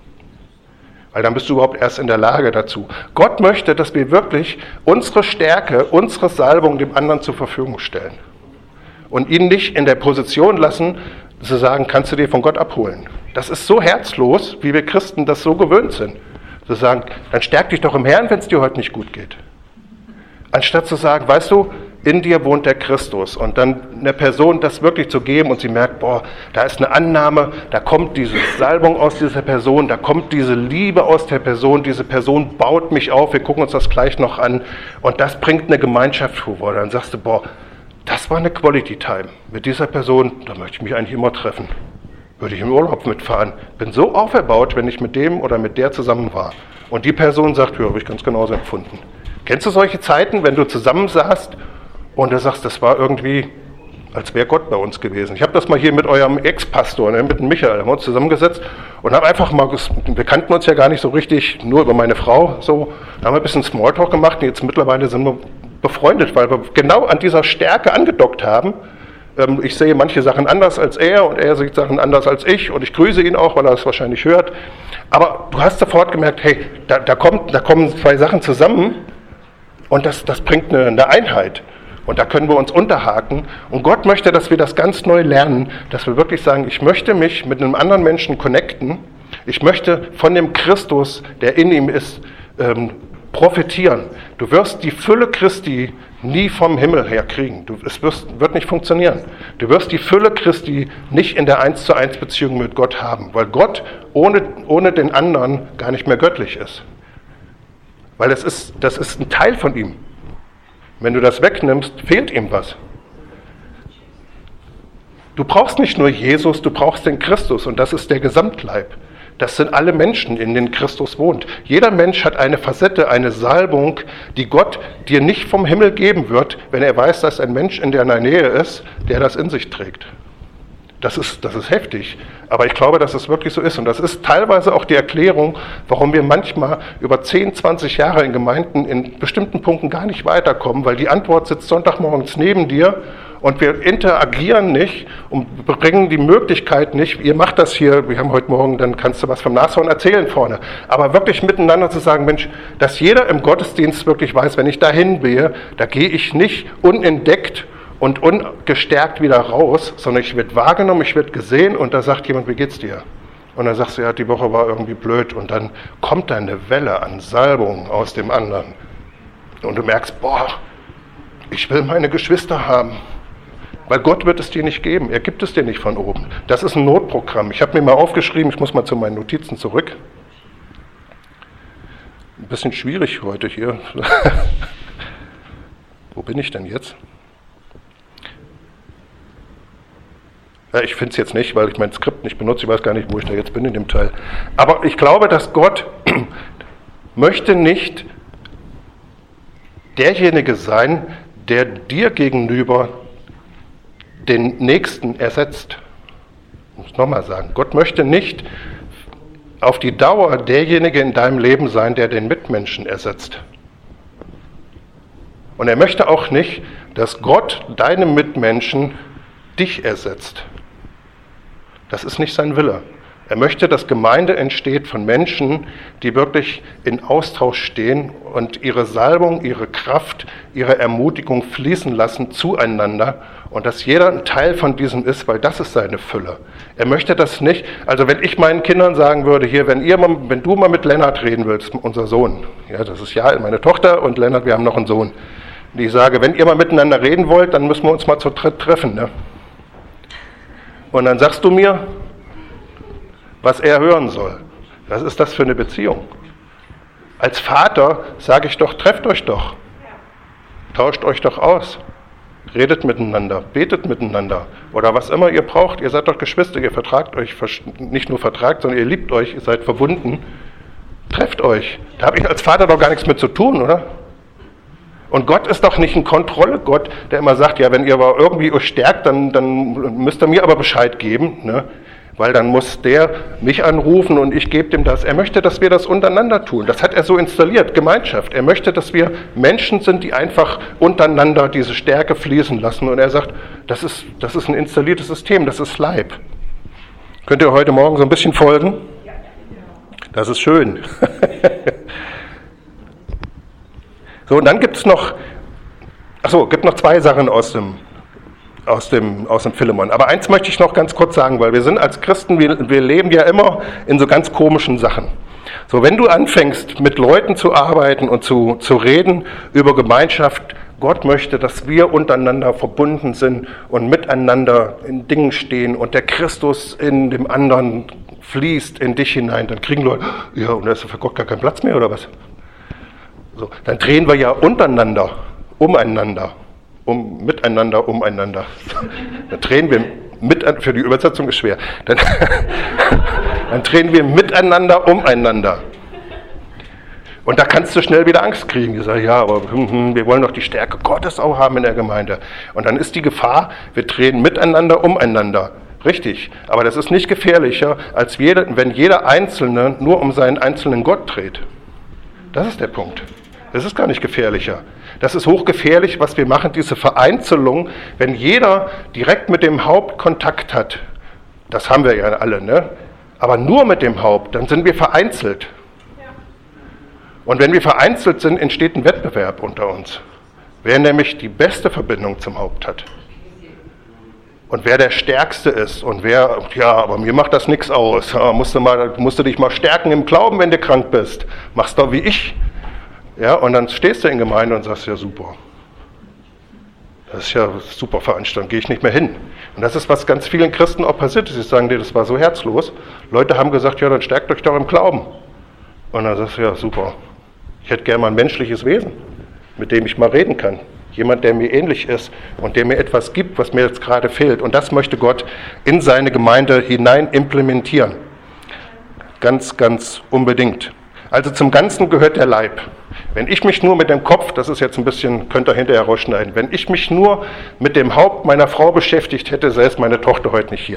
Weil dann bist du überhaupt erst in der Lage dazu. Gott möchte, dass wir wirklich unsere Stärke, unsere Salbung dem anderen zur Verfügung stellen. Und ihn nicht in der Position lassen, zu sagen, kannst du dir von Gott abholen. Das ist so herzlos, wie wir Christen das so gewöhnt sind. Zu sagen, dann stärk dich doch im Herrn, wenn es dir heute nicht gut geht. Anstatt zu sagen, weißt du, in dir wohnt der Christus. Und dann einer Person das wirklich zu geben und sie merkt, boah, da ist eine Annahme, da kommt diese Salbung aus dieser Person, da kommt diese Liebe aus der Person, diese Person baut mich auf, wir gucken uns das gleich noch an. Und das bringt eine Gemeinschaft vor. Dann sagst du, boah, das war eine Quality Time. Mit dieser Person, da möchte ich mich eigentlich immer treffen. Würde ich im Urlaub mitfahren. Bin so auferbaut, wenn ich mit dem oder mit der zusammen war. Und die Person sagt, ja, habe ich ganz genauso empfunden. Kennst du solche Zeiten, wenn du zusammensaßt und du sagst, das war irgendwie, als wäre Gott bei uns gewesen? Ich habe das mal hier mit eurem Ex-Pastor, mit dem Michael, haben wir uns zusammengesetzt und haben einfach mal, wir kannten uns ja gar nicht so richtig, nur über meine Frau, so, haben wir ein bisschen Smalltalk gemacht und jetzt mittlerweile sind wir befreundet, weil wir genau an dieser Stärke angedockt haben. Ich sehe manche Sachen anders als er und er sieht Sachen anders als ich und ich grüße ihn auch, weil er es wahrscheinlich hört. Aber du hast sofort gemerkt, hey, da kommen zwei Sachen zusammen und das bringt eine Einheit. Und da können wir uns unterhaken. Und Gott möchte, dass wir das ganz neu lernen, dass wir wirklich sagen, ich möchte mich mit einem anderen Menschen connecten. Ich möchte von dem Christus, der in ihm ist, profitieren. Du wirst die Fülle Christi nie vom Himmel her kriegen. Es wird nicht funktionieren. Du wirst die Fülle Christi nicht in der 1:1 Beziehung mit Gott haben, weil Gott ohne den anderen gar nicht mehr göttlich ist. Weil das ist ein Teil von ihm. Wenn du das wegnimmst, fehlt ihm was. Du brauchst nicht nur Jesus, du brauchst den Christus und das ist der Gesamtleib. Das sind alle Menschen, in denen Christus wohnt. Jeder Mensch hat eine Facette, eine Salbung, die Gott dir nicht vom Himmel geben wird, wenn er weiß, dass ein Mensch in deiner Nähe ist, der das in sich trägt. Das ist heftig, aber ich glaube, dass es wirklich so ist. Und das ist teilweise auch die Erklärung, warum wir manchmal über 10, 20 Jahre in Gemeinden in bestimmten Punkten gar nicht weiterkommen, weil die Antwort sitzt Sonntagmorgens neben dir und wir interagieren nicht und bringen die Möglichkeit nicht, ihr macht das hier, wir haben heute Morgen, dann kannst du was vom Nashorn erzählen vorne, aber wirklich miteinander zu sagen, Mensch, dass jeder im Gottesdienst wirklich weiß, wenn ich dahin gehe, da gehe ich nicht unentdeckt und ungestärkt wieder raus, sondern ich werde wahrgenommen, ich werde gesehen und da sagt jemand, wie geht's dir? Und dann sagst du, ja, die Woche war irgendwie blöd und dann kommt da eine Welle an Salbung aus dem anderen und du merkst, boah, ich will meine Geschwister haben. Weil Gott wird es dir nicht geben, er gibt es dir nicht von oben. Das ist ein Notprogramm. Ich habe mir mal aufgeschrieben, ich muss mal zu meinen Notizen zurück. Ein bisschen schwierig heute hier. Wo bin ich denn jetzt? Ja, ich finde es jetzt nicht, weil ich mein Skript nicht benutze. Ich weiß gar nicht, wo ich da jetzt bin in dem Teil. Aber ich glaube, dass Gott möchte nicht derjenige sein, der dir gegenüber den Nächsten ersetzt. Ich muss nochmal sagen, Gott möchte nicht auf die Dauer derjenige in deinem Leben sein, der den Mitmenschen ersetzt. Und er möchte auch nicht, dass Gott deinem Mitmenschen dich ersetzt. Das ist nicht sein Wille. Er möchte, dass Gemeinde entsteht von Menschen, die wirklich in Austausch stehen und ihre Salbung, ihre Kraft, ihre Ermutigung fließen lassen zueinander und dass jeder ein Teil von diesem ist, weil das ist seine Fülle. Er möchte das nicht, also wenn ich meinen Kindern sagen würde, hier, wenn du mal mit Lennart reden willst, unser Sohn, ja, das ist ja meine Tochter und Lennart, wir haben noch einen Sohn, und ich sage, wenn ihr mal miteinander reden wollt, dann müssen wir uns mal zu dritt treffen, ne? Und dann sagst du mir, was er hören soll. Was ist das für eine Beziehung? Als Vater sage ich doch, trefft euch doch. Tauscht euch doch aus. Redet miteinander, betet miteinander. Oder was immer ihr braucht. Ihr seid doch Geschwister, ihr vertragt euch, nicht nur vertragt, sondern ihr liebt euch, ihr seid verbunden. Trefft euch. Da habe ich als Vater doch gar nichts mit zu tun, oder? Und Gott ist doch nicht ein Kontrolle-Gott, der immer sagt, ja, wenn ihr aber irgendwie euch stärkt, dann müsst ihr mir aber Bescheid geben, ne? Weil dann muss der mich anrufen und ich gebe dem das. Er möchte, dass wir das untereinander tun. Das hat er so installiert, Gemeinschaft. Er möchte, dass wir Menschen sind, die einfach untereinander diese Stärke fließen lassen. Und er sagt, das ist ein installiertes System, das ist Leib. Könnt ihr heute Morgen so ein bisschen folgen? Das ist schön. So, und dann gibt es noch zwei Sachen aus dem Philemon. Aber eins möchte ich noch ganz kurz sagen, weil wir sind als Christen, wir leben ja immer in so ganz komischen Sachen. So, wenn du anfängst, mit Leuten zu arbeiten und zu reden über Gemeinschaft, Gott möchte, dass wir untereinander verbunden sind und miteinander in Dingen stehen und der Christus in dem anderen fließt in dich hinein, dann kriegen Leute, ja, und da ist für Gott gar kein Platz mehr, oder was? So, dann drehen wir ja untereinander, umeinander. Miteinander, umeinander. Dann drehen wir für die Übersetzung ist schwer. Dann drehen wir miteinander, umeinander. Und da kannst du schnell wieder Angst kriegen. Ich sage, ja, aber wir wollen doch die Stärke Gottes auch haben in der Gemeinde. Und dann ist die Gefahr, wir drehen miteinander, umeinander. Richtig, aber das ist nicht gefährlicher, als wenn jeder Einzelne nur um seinen einzelnen Gott dreht. Das ist der Punkt. Das ist gar nicht gefährlicher. Das ist hochgefährlich, was wir machen, diese Vereinzelung, wenn jeder direkt mit dem Haupt Kontakt hat. Das haben wir ja alle, ne? Aber nur mit dem Haupt, dann sind wir vereinzelt. Und wenn wir vereinzelt sind, entsteht ein Wettbewerb unter uns. Wer nämlich die beste Verbindung zum Haupt hat. Und wer der Stärkste ist und wer, ja, aber mir macht das nichts aus. Ja, musst du dich mal stärken im Glauben, wenn du krank bist. Machst doch wie ich. Ja, und dann stehst du in Gemeinde und sagst, ja super, das ist ja eine super Veranstaltung, gehe ich nicht mehr hin. Und das ist, was ganz vielen Christen auch passiert ist. Sie sagen dir, das war so herzlos. Leute haben gesagt, ja, dann stärkt euch doch im Glauben. Und dann sagst du, ja super, ich hätte gerne mal ein menschliches Wesen, mit dem ich mal reden kann. Jemand, der mir ähnlich ist und der mir etwas gibt, was mir jetzt gerade fehlt. Und das möchte Gott in seine Gemeinde hinein implementieren. Ganz, ganz unbedingt. Also zum Ganzen gehört der Leib. Wenn ich mich nur mit dem Kopf, das ist jetzt ein bisschen, könnt ihr hinterher rausschneiden, wenn ich mich nur mit dem Haupt meiner Frau beschäftigt hätte, säße meine Tochter heute nicht hier.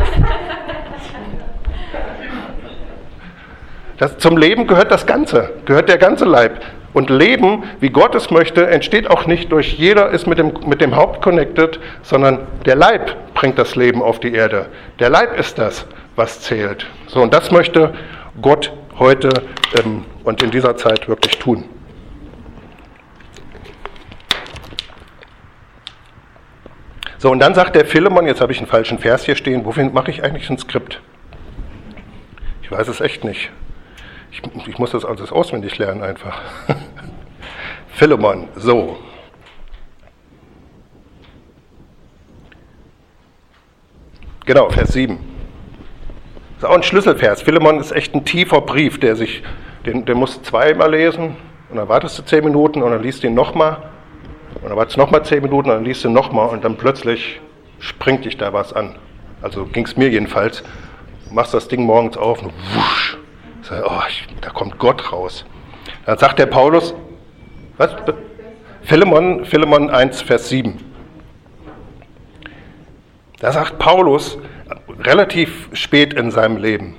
Zum Leben gehört das Ganze, gehört der ganze Leib. Und Leben, wie Gott es möchte, entsteht auch nicht durch jeder ist mit dem Haupt connected, sondern der Leib bringt das Leben auf die Erde. Der Leib ist das, was zählt. So, und das möchte Gott heute und in dieser Zeit wirklich tun. So, und dann sagt der Philemon, jetzt habe ich einen falschen Vers hier stehen, wofür mache ich eigentlich ein Skript? Ich weiß es echt nicht. Ich muss das alles auswendig lernen einfach. Philemon, so. Genau, Vers 7. Das ist auch ein Schlüsselvers. Philemon ist echt ein tiefer Brief, den musst du zweimal lesen und dann wartest du 10 Minuten und dann liest du ihn nochmal und dann wartest du nochmal 10 Minuten und dann liest du ihn nochmal und dann plötzlich springt dich da was an. Also ging es mir jedenfalls. Du machst das Ding morgens auf und wusch. Da kommt Gott raus. Dann sagt der Paulus, was? Philemon 1, Vers 7. Da sagt Paulus, relativ spät in seinem Leben.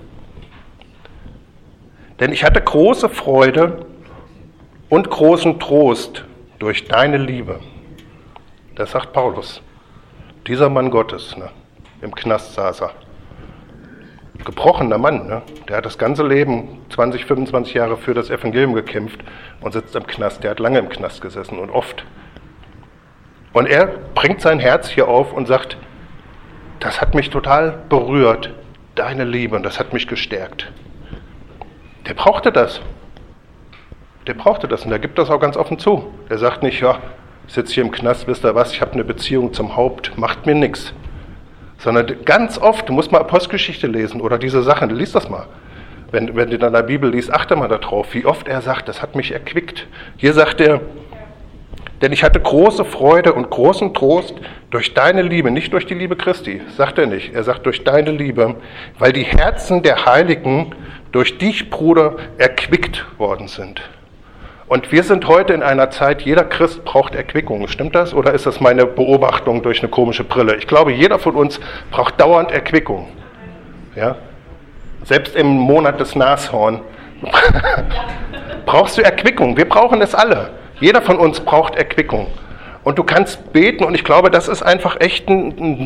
Denn ich hatte große Freude und großen Trost durch deine Liebe. Das sagt Paulus. Dieser Mann Gottes, ne? Im Knast saß er. gebrochener Mann, ne? Der hat das ganze Leben, 20, 25 Jahre für das Evangelium gekämpft und sitzt im Knast. Der hat lange im Knast gesessen und oft. Und er bringt sein Herz hier auf und sagt, das hat mich total berührt, deine Liebe, und das hat mich gestärkt. Der brauchte das. Der brauchte das und der gibt das auch ganz offen zu. Der sagt nicht, ja, ich sitze hier im Knast, wisst ihr was, ich habe eine Beziehung zum Haupt, macht mir nichts. Sondern ganz oft, du musst mal Apostelgeschichte lesen oder diese Sachen, lies das mal. Wenn du in deiner Bibel liest, achte mal darauf, wie oft er sagt, das hat mich erquickt. Hier sagt er, denn ich hatte große Freude und großen Trost durch deine Liebe, nicht durch die Liebe Christi, sagt er nicht. Er sagt durch deine Liebe, weil die Herzen der Heiligen durch dich, Bruder, erquickt worden sind. Und wir sind heute in einer Zeit, jeder Christ braucht Erquickung. Stimmt das? Oder ist das meine Beobachtung durch eine komische Brille? Ich glaube, jeder von uns braucht dauernd Erquickung. Ja? Selbst im Monat des Nashorn brauchst du Erquickung. Wir brauchen es alle. Jeder von uns braucht Erquickung. Und du kannst beten, und ich glaube, das ist einfach echt ein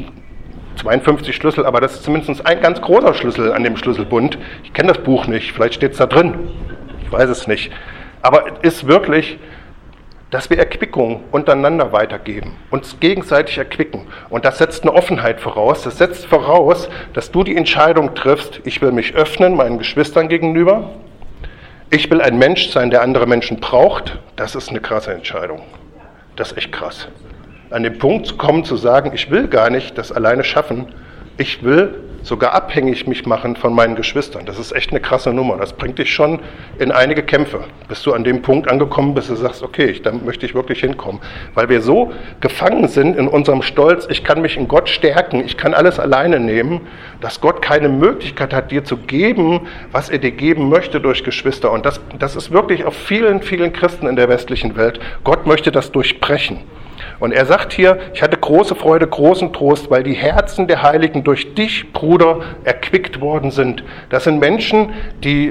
52 Schlüssel, aber das ist zumindest ein ganz großer Schlüssel an dem Schlüsselbund. Ich kenne das Buch nicht, vielleicht steht es da drin. Ich weiß es nicht. Aber es ist wirklich, dass wir Erquickung untereinander weitergeben, uns gegenseitig erquicken. Und das setzt eine Offenheit voraus. Das setzt voraus, dass du die Entscheidung triffst, ich will mich öffnen meinen Geschwistern gegenüber. Ich will ein Mensch sein, der andere Menschen braucht. Das ist eine krasse Entscheidung. Das ist echt krass. An den Punkt zu kommen, zu sagen, ich will gar nicht das alleine schaffen. Ich will sogar abhängig mich machen von meinen Geschwistern. Das ist echt eine krasse Nummer. Das bringt dich schon in einige Kämpfe, bis du an dem Punkt angekommen bist, dass du sagst, okay, da möchte ich wirklich hinkommen. Weil wir so gefangen sind in unserem Stolz, ich kann mich in Gott stärken, ich kann alles alleine nehmen, dass Gott keine Möglichkeit hat, dir zu geben, was er dir geben möchte durch Geschwister. Und das ist wirklich auf vielen, vielen Christen in der westlichen Welt. Gott möchte das durchbrechen. Und er sagt hier, ich hatte große Freude, großen Trost, weil die Herzen der Heiligen durch dich, Bruder, erquickt worden sind. Das sind Menschen, die,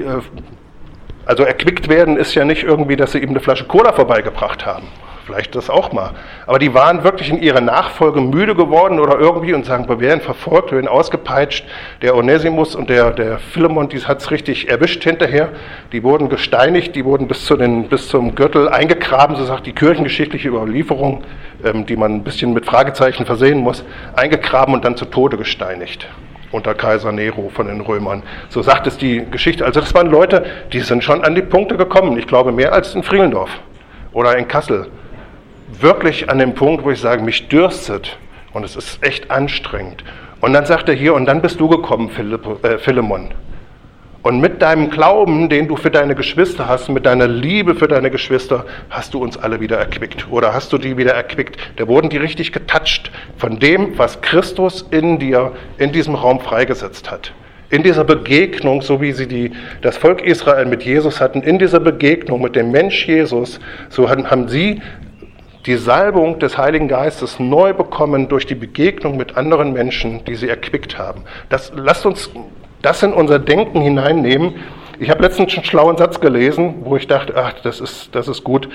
also erquickt werden ist ja nicht irgendwie, dass sie ihm eine Flasche Cola vorbeigebracht haben. Vielleicht das auch mal. Aber die waren wirklich in ihrer Nachfolge müde geworden oder irgendwie und sagen, wir werden verfolgt, wir werden ausgepeitscht. Der Onesimus und der Philemon, die hat es richtig erwischt hinterher. Die wurden gesteinigt, die wurden bis zum Gürtel eingegraben, so sagt die kirchengeschichtliche Überlieferung, die man ein bisschen mit Fragezeichen versehen muss, eingegraben und dann zu Tode gesteinigt. Unter Kaiser Nero von den Römern. So sagt es die Geschichte. Also das waren Leute, die sind schon an die Punkte gekommen. Ich glaube, mehr als in Friedelsdorf oder in Kassel. Wirklich an dem Punkt, wo ich sage, mich dürstet und es ist echt anstrengend. Und dann sagt er hier, und dann bist du gekommen, Philemon. Und mit deinem Glauben, den du für deine Geschwister hast, mit deiner Liebe für deine Geschwister, hast du uns alle wieder erquickt. Oder hast du die wieder erquickt? Da wurden die richtig getatscht von dem, was Christus in dir, in diesem Raum freigesetzt hat. In dieser Begegnung, so wie sie das Volk Israel mit Jesus hatten, in dieser Begegnung mit dem Mensch Jesus, so haben sie die Salbung des Heiligen Geistes neu bekommen durch die Begegnung mit anderen Menschen, die sie erquickt haben. Lasst uns das in unser Denken hineinnehmen. Ich habe letztens einen schlauen Satz gelesen, wo ich dachte, ach, das ist gut.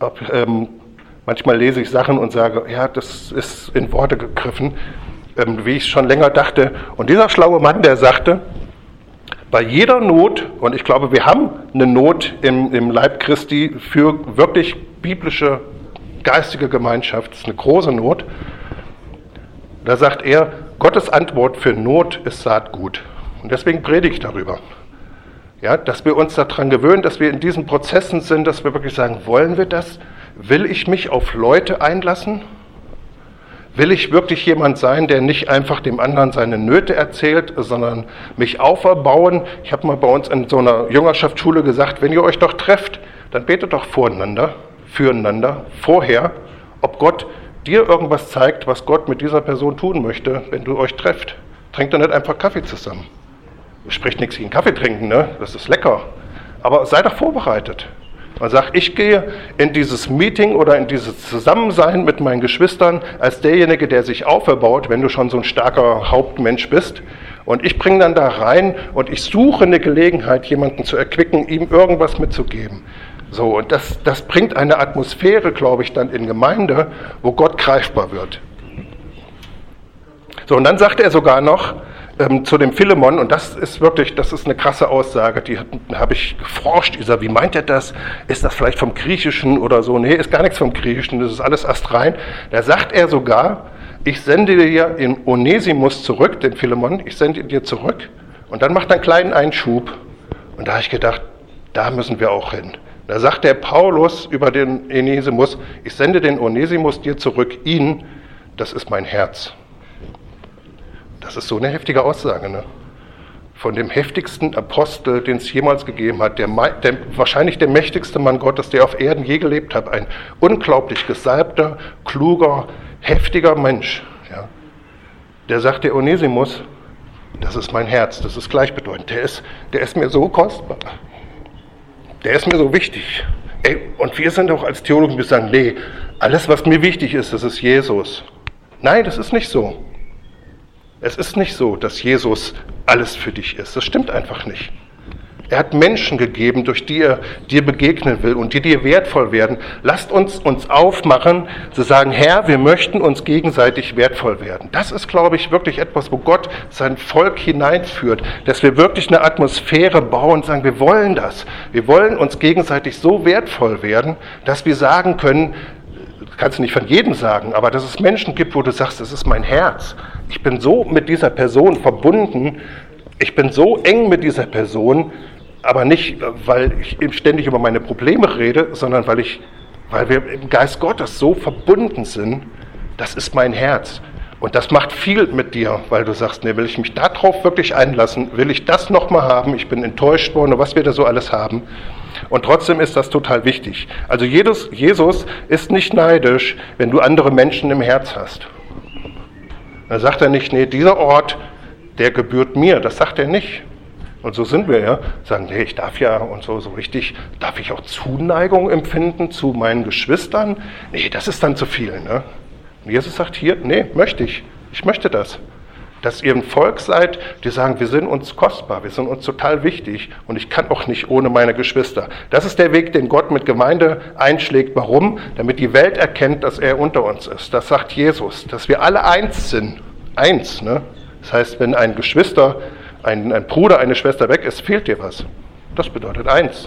Manchmal lese ich Sachen und sage, ja, das ist in Worte gegriffen, wie ich schon länger dachte. Und dieser schlaue Mann, der sagte, bei jeder Not, und ich glaube, wir haben eine Not im Leib Christi für wirklich biblische geistige Gemeinschaft, das ist eine große Not. Da sagt er, Gottes Antwort für Not ist Saatgut. Und deswegen predige ich darüber. Ja, dass wir uns daran gewöhnen, dass wir in diesen Prozessen sind, dass wir wirklich sagen, wollen wir das? Will ich mich auf Leute einlassen? Will ich wirklich jemand sein, der nicht einfach dem anderen seine Nöte erzählt, sondern mich auferbauen? Ich habe mal bei uns in so einer Jüngerschaftsschule gesagt, wenn ihr euch doch trefft, dann betet doch füreinander, vorher, ob Gott dir irgendwas zeigt, was Gott mit dieser Person tun möchte, wenn du euch trefft. Trinkt doch nicht einfach Kaffee zusammen. Spricht nichts gegen Kaffee trinken, ne? Das ist lecker. Aber sei doch vorbereitet. Man sagt, ich gehe in dieses Meeting oder in dieses Zusammensein mit meinen Geschwistern als derjenige, der sich auferbaut, wenn du schon so ein starker Hauptmensch bist. Und ich bringe dann da rein und ich suche eine Gelegenheit, jemanden zu erquicken, ihm irgendwas mitzugeben. So, und das bringt eine Atmosphäre, glaube ich, dann in Gemeinde, wo Gott greifbar wird. So, und dann sagt er sogar noch, zu dem Philemon, und das ist eine krasse Aussage, die habe ich geforscht, wie meint er das? Ist das vielleicht vom Griechischen oder so? Nee, ist gar nichts vom Griechischen, das ist alles astrein. Da sagt er sogar, ich sende dir den Onesimus zurück, den Philemon, ich sende ihn dir zurück, und dann macht er einen kleinen Einschub. Und da habe ich gedacht, da müssen wir auch hin. Da sagt der Paulus über den Onesimus, ich sende den Onesimus dir zurück, ihn, das ist mein Herz. Das ist so eine heftige Aussage, ne? Von dem heftigsten Apostel, den es jemals gegeben hat, wahrscheinlich der mächtigste Mann Gottes, der auf Erden je gelebt hat, ein unglaublich gesalbter, kluger, heftiger Mensch. Ja? Der sagt, der Onesimus, das ist mein Herz, das ist gleichbedeutend, der ist mir so kostbar, der ist mir so wichtig. Ey, und wir sind auch als Theologen, wir sagen, nee, alles, was mir wichtig ist, das ist Jesus. Nein, das ist nicht so. Es ist nicht so, dass Jesus alles für dich ist. Das stimmt einfach nicht. Er hat Menschen gegeben, durch die er dir begegnen will und die dir wertvoll werden. Lasst uns aufmachen, zu sagen, Herr, wir möchten uns gegenseitig wertvoll werden. Das ist, glaube ich, wirklich etwas, wo Gott sein Volk hineinführt, dass wir wirklich eine Atmosphäre bauen und sagen, wir wollen das. Wir wollen uns gegenseitig so wertvoll werden, dass wir sagen können, kannst du nicht von jedem sagen, aber dass es Menschen gibt, wo du sagst, das ist mein Herz. Ich bin so mit dieser Person verbunden, ich bin so eng mit dieser Person, aber nicht, weil ich ständig über meine Probleme rede, sondern weil wir im Geist Gottes so verbunden sind, das ist mein Herz. Und das macht viel mit dir, weil du sagst, nee, will ich mich darauf wirklich einlassen, will ich das nochmal haben, ich bin enttäuscht worden, was wir da so alles haben. Und trotzdem ist das total wichtig. Also Jesus ist nicht neidisch, wenn du andere Menschen im Herz hast. Dann sagt er nicht, nee, dieser Ort, der gebührt mir. Das sagt er nicht. Und so sind wir ja. Sagen, nee, ich darf ja und so richtig, darf ich auch Zuneigung empfinden zu meinen Geschwistern? Nee, das ist dann zu viel. Ne? Und Jesus sagt hier, nee, möchte ich. Ich möchte das. Dass ihr ein Volk seid, die sagen, wir sind uns kostbar, wir sind uns total wichtig und ich kann auch nicht ohne meine Geschwister. Das ist der Weg, den Gott mit Gemeinde einschlägt. Warum? Damit die Welt erkennt, dass er unter uns ist. Das sagt Jesus, dass wir alle eins sind. Eins, ne? Das heißt, wenn ein Geschwister, ein Bruder, eine Schwester weg ist, fehlt dir was. Das bedeutet eins.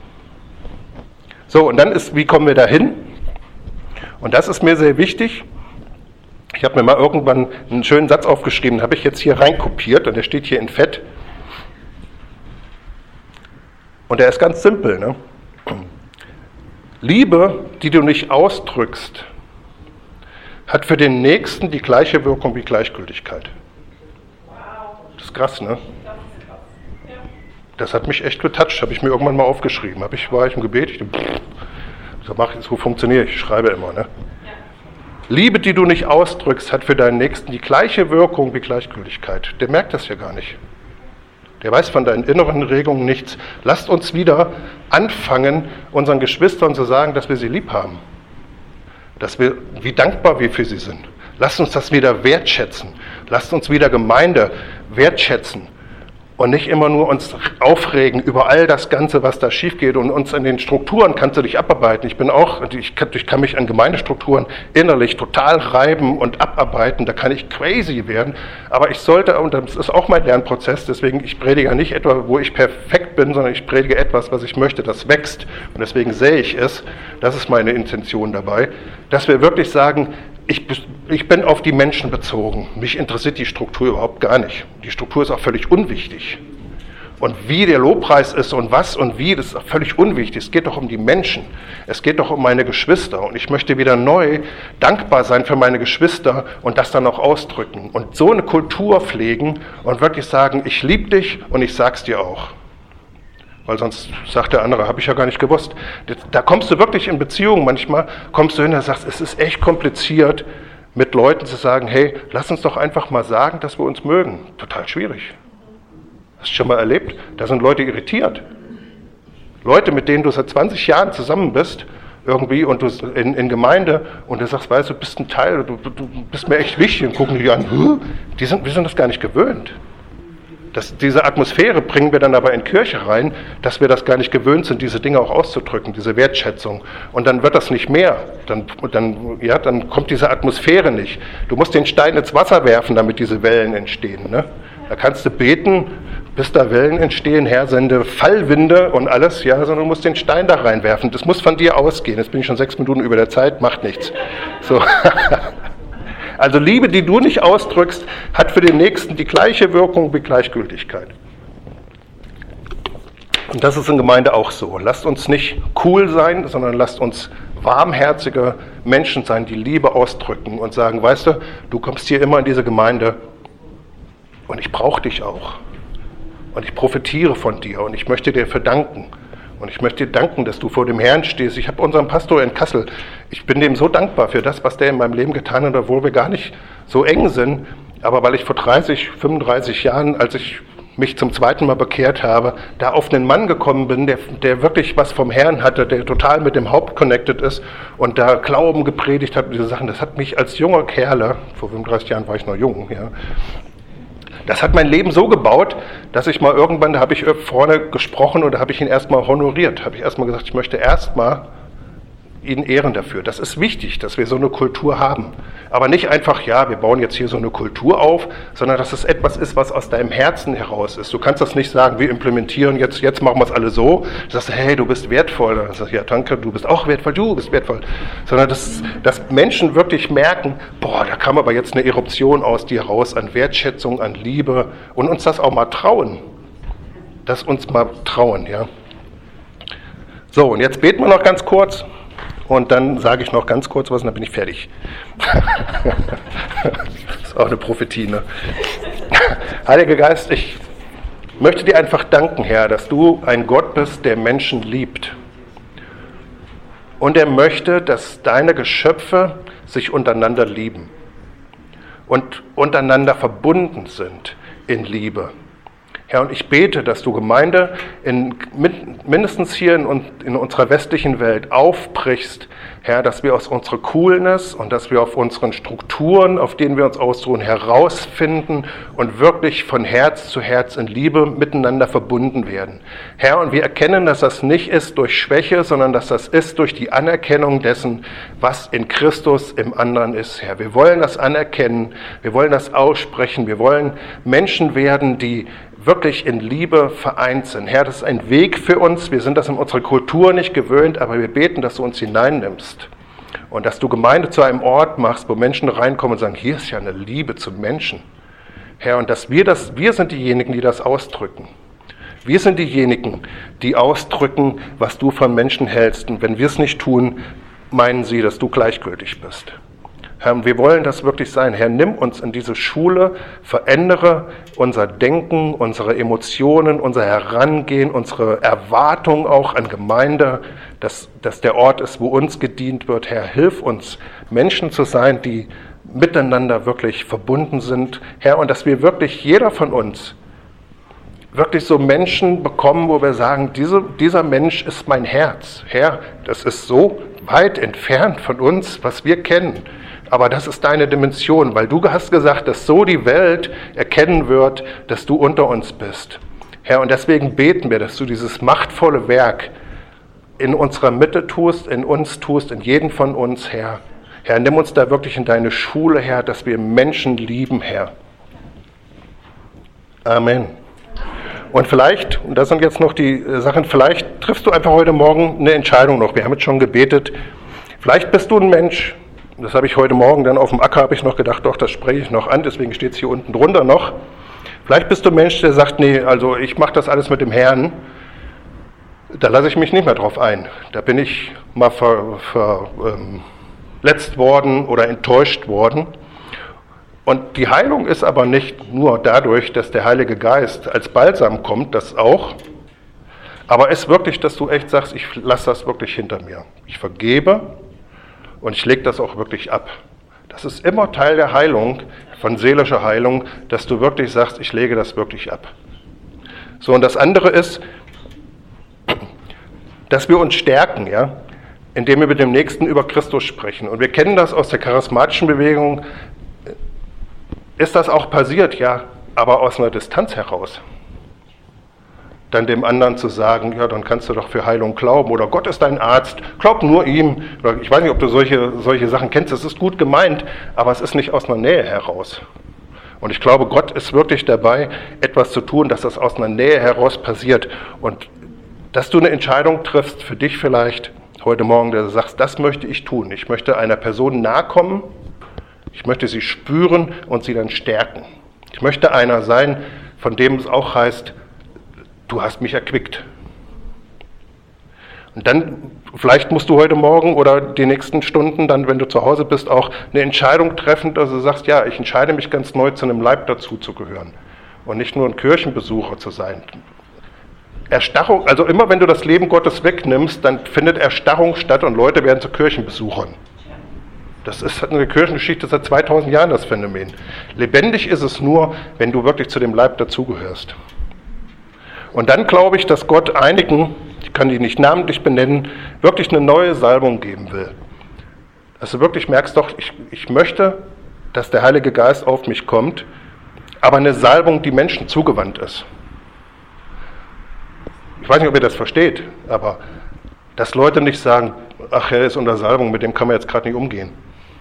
So, und dann wie kommen wir dahin? Und das ist mir sehr wichtig. Ich habe mir mal irgendwann einen schönen Satz aufgeschrieben, habe ich jetzt hier reinkopiert und der steht hier in Fett. Und der ist ganz simpel. Ne? Liebe, die du nicht ausdrückst, hat für den Nächsten die gleiche Wirkung wie Gleichgültigkeit. Das ist krass, ne? Das hat mich echt getoucht, habe ich mir irgendwann mal aufgeschrieben. War ich im Gebet, so funktioniere ich, schreibe immer, ne? Liebe, die du nicht ausdrückst, hat für deinen Nächsten die gleiche Wirkung wie Gleichgültigkeit. Der merkt das ja gar nicht. Der weiß von deinen inneren Regungen nichts. Lasst uns wieder anfangen, unseren Geschwistern zu sagen, dass wir sie lieb haben. Wie dankbar wir für sie sind. Lasst uns das wieder wertschätzen. Lasst uns wieder Gemeinde wertschätzen. Und nicht immer nur uns aufregen über all das Ganze, was da schief geht. Und uns an den Strukturen kannst du dich abarbeiten. Ich kann mich an Gemeindestrukturen innerlich total reiben und abarbeiten. Da kann ich crazy werden. Aber ich sollte, und das ist auch mein Lernprozess, deswegen, ich predige nicht etwa, wo ich perfekt bin, sondern ich predige etwas, was ich möchte, das wächst. Und deswegen sähe ich es. Das ist meine Intention dabei. Dass wir wirklich sagen, ich bin auf die Menschen bezogen. Mich interessiert die Struktur überhaupt gar nicht. Die Struktur ist auch völlig unwichtig. Und wie der Lobpreis ist und was und wie, das ist auch völlig unwichtig. Es geht doch um die Menschen. Es geht doch um meine Geschwister. Und ich möchte wieder neu dankbar sein für meine Geschwister und das dann auch ausdrücken. Und so eine Kultur pflegen und wirklich sagen, ich liebe dich und ich sag's dir auch. Weil sonst sagt der andere, habe ich ja gar nicht gewusst. Da kommst du wirklich in Beziehungen manchmal, kommst du hin und sagst, es ist echt kompliziert, mit Leuten zu sagen, hey, lass uns doch einfach mal sagen, dass wir uns mögen. Total schwierig. Hast du schon mal erlebt? Da sind Leute irritiert. Leute, mit denen du seit 20 Jahren zusammen bist, irgendwie, und du in Gemeinde, und du sagst, weißt du, bist ein Teil, du bist mir echt wichtig, und gucken die an, wir sind das gar nicht gewöhnt. Diese Atmosphäre bringen wir dann aber in Kirche rein, dass wir das gar nicht gewöhnt sind, diese Dinge auch auszudrücken, diese Wertschätzung. Und dann wird das nicht mehr. Dann kommt diese Atmosphäre nicht. Du musst den Stein ins Wasser werfen, damit diese Wellen entstehen. Ne? Da kannst du beten, bis da Wellen entstehen, Herr, sende Fallwinde und alles, ja, sondern du musst den Stein da reinwerfen. Das muss von dir ausgehen. Jetzt bin ich schon 6 Minuten über der Zeit, macht nichts. So. Also Liebe, die du nicht ausdrückst, hat für den Nächsten die gleiche Wirkung wie Gleichgültigkeit. Und das ist in Gemeinde auch so. Lasst uns nicht cool sein, sondern lasst uns warmherzige Menschen sein, die Liebe ausdrücken und sagen, weißt du, du kommst hier immer in diese Gemeinde und ich brauche dich auch. Und ich profitiere von dir und ich möchte dir verdanken. Und ich möchte dir danken, dass du vor dem Herrn stehst. Ich habe unseren Pastor in Kassel, ich bin dem so dankbar für das, was der in meinem Leben getan hat, obwohl wir gar nicht so eng sind. Aber weil ich vor 30, 35 Jahren, als ich mich zum zweiten Mal bekehrt habe, da auf einen Mann gekommen bin, der wirklich was vom Herrn hatte, der total mit dem Haupt connected ist und da Glauben gepredigt hat und diese Sachen. Das hat mich als junger Kerle, vor 35 Jahren war ich noch jung, ja, das hat mein Leben so gebaut, dass ich mal irgendwann, da habe ich vorne gesprochen und da habe ich ihn erstmal honoriert. Habe ich erstmal gesagt, ich möchte erstmal ihn ehren dafür. Das ist wichtig, dass wir so eine Kultur haben. Aber nicht einfach, ja, wir bauen jetzt hier so eine Kultur auf, sondern dass es etwas ist, was aus deinem Herzen heraus ist. Du kannst das nicht sagen, wir implementieren, jetzt machen wir es alle so. Du sagst, hey, du bist wertvoll. Dann sagst du, ja, danke, du bist auch wertvoll, du bist wertvoll. Sondern dass Menschen wirklich merken, boah, da kam aber jetzt eine Eruption aus dir raus an Wertschätzung, an Liebe und uns das auch mal trauen. Das uns mal trauen, ja. So, und jetzt beten wir noch ganz kurz. Und dann sage ich noch ganz kurz was und dann bin ich fertig. Das ist auch eine Prophetie, ne? Heiliger Geist, ich möchte dir einfach danken, Herr, dass du ein Gott bist, der Menschen liebt. Und er möchte, dass deine Geschöpfe sich untereinander lieben und untereinander verbunden sind in Liebe. Herr, und ich bete, dass du Gemeinde mindestens hier in unserer westlichen Welt aufbrichst, Herr, dass wir aus unserer Coolness und dass wir auf unseren Strukturen, auf denen wir uns ausruhen, herausfinden und wirklich von Herz zu Herz in Liebe miteinander verbunden werden. Herr, und wir erkennen, dass das nicht ist durch Schwäche, sondern dass das ist durch die Anerkennung dessen, was in Christus im anderen ist, Herr. Wir wollen das anerkennen, wir wollen das aussprechen, wir wollen Menschen werden, die wirklich in Liebe vereint sind. Herr, das ist ein Weg für uns. Wir sind das in unserer Kultur nicht gewöhnt, aber wir beten, dass du uns hineinnimmst und dass du Gemeinde zu einem Ort machst, wo Menschen reinkommen und sagen, hier ist ja eine Liebe zum Menschen. Herr, und dass wir sind diejenigen, die das ausdrücken. Wir sind diejenigen, die ausdrücken, was du von Menschen hältst. Und wenn wir es nicht tun, meinen sie, dass du gleichgültig bist. Herr, wir wollen das wirklich sein. Herr, nimm uns in diese Schule, verändere unser Denken, unsere Emotionen, unser Herangehen, unsere Erwartung auch an Gemeinde, dass der Ort ist, wo uns gedient wird. Herr, hilf uns, Menschen zu sein, die miteinander wirklich verbunden sind. Herr, und dass wir wirklich, jeder von uns, wirklich so Menschen bekommen, wo wir sagen, dieser Mensch ist mein Herz. Herr, das ist so weit entfernt von uns, was wir kennen. Aber das ist deine Dimension, weil du hast gesagt, dass so die Welt erkennen wird, dass du unter uns bist. Herr, und deswegen beten wir, dass du dieses machtvolle Werk in unserer Mitte tust, in uns tust, in jedem von uns, Herr. Herr, nimm uns da wirklich in deine Schule, Herr, dass wir Menschen lieben, Herr. Amen. Und vielleicht, und das sind jetzt noch die Sachen, vielleicht triffst du einfach heute Morgen eine Entscheidung noch. Wir haben jetzt schon gebetet. Vielleicht bist du ein Mensch, das habe ich heute Morgen dann auf dem Acker, habe ich noch gedacht, doch, das spreche ich noch an, deswegen steht es hier unten drunter noch. Vielleicht bist du ein Mensch, der sagt, nee, also ich mache das alles mit dem Herrn, da lasse ich mich nicht mehr drauf ein. Da bin ich mal verletzt worden oder enttäuscht worden. Und die Heilung ist aber nicht nur dadurch, dass der Heilige Geist als Balsam kommt, das auch, aber es ist wirklich, dass du echt sagst, ich lasse das wirklich hinter mir. Ich vergebe. Und ich lege das auch wirklich ab. Das ist immer Teil der Heilung, von seelischer Heilung, dass du wirklich sagst, ich lege das wirklich ab. So, und das andere ist, dass wir uns stärken, ja, indem wir mit dem Nächsten über Christus sprechen. Und wir kennen das aus der charismatischen Bewegung. Ist das auch passiert? Ja, aber aus einer Distanz heraus. Dann dem anderen zu sagen, ja, dann kannst du doch für Heilung glauben oder Gott ist dein Arzt, glaub nur ihm. Oder ich weiß nicht, ob du solche Sachen kennst, das ist gut gemeint, aber es ist nicht aus einer Nähe heraus. Und ich glaube, Gott ist wirklich dabei, etwas zu tun, dass das aus einer Nähe heraus passiert. Und dass du eine Entscheidung triffst für dich vielleicht heute Morgen, dass du sagst, das möchte ich tun. Ich möchte einer Person nahe kommen, ich möchte sie spüren und sie dann stärken. Ich möchte einer sein, von dem es auch heißt, du hast mich erquickt. Und dann, vielleicht musst du heute Morgen oder die nächsten Stunden, dann, wenn du zu Hause bist, auch eine Entscheidung treffen, dass du sagst, ja, ich entscheide mich ganz neu, zu einem Leib dazu zu gehören und nicht nur ein Kirchenbesucher zu sein. Erstarrung, also immer wenn du das Leben Gottes wegnimmst, dann findet Erstarrung statt und Leute werden zu Kirchenbesuchern. Das ist eine Kirchengeschichte seit 2000 Jahren, das Phänomen. Lebendig ist es nur, wenn du wirklich zu dem Leib dazugehörst. Und dann glaube ich, dass Gott einigen, ich kann die nicht namentlich benennen, wirklich eine neue Salbung geben will. Dass du wirklich merkst, doch, ich möchte, dass der Heilige Geist auf mich kommt, aber eine Salbung, die Menschen zugewandt ist. Ich weiß nicht, ob ihr das versteht, aber dass Leute nicht sagen, ach, er ist unter Salbung, mit dem kann man jetzt gerade nicht umgehen.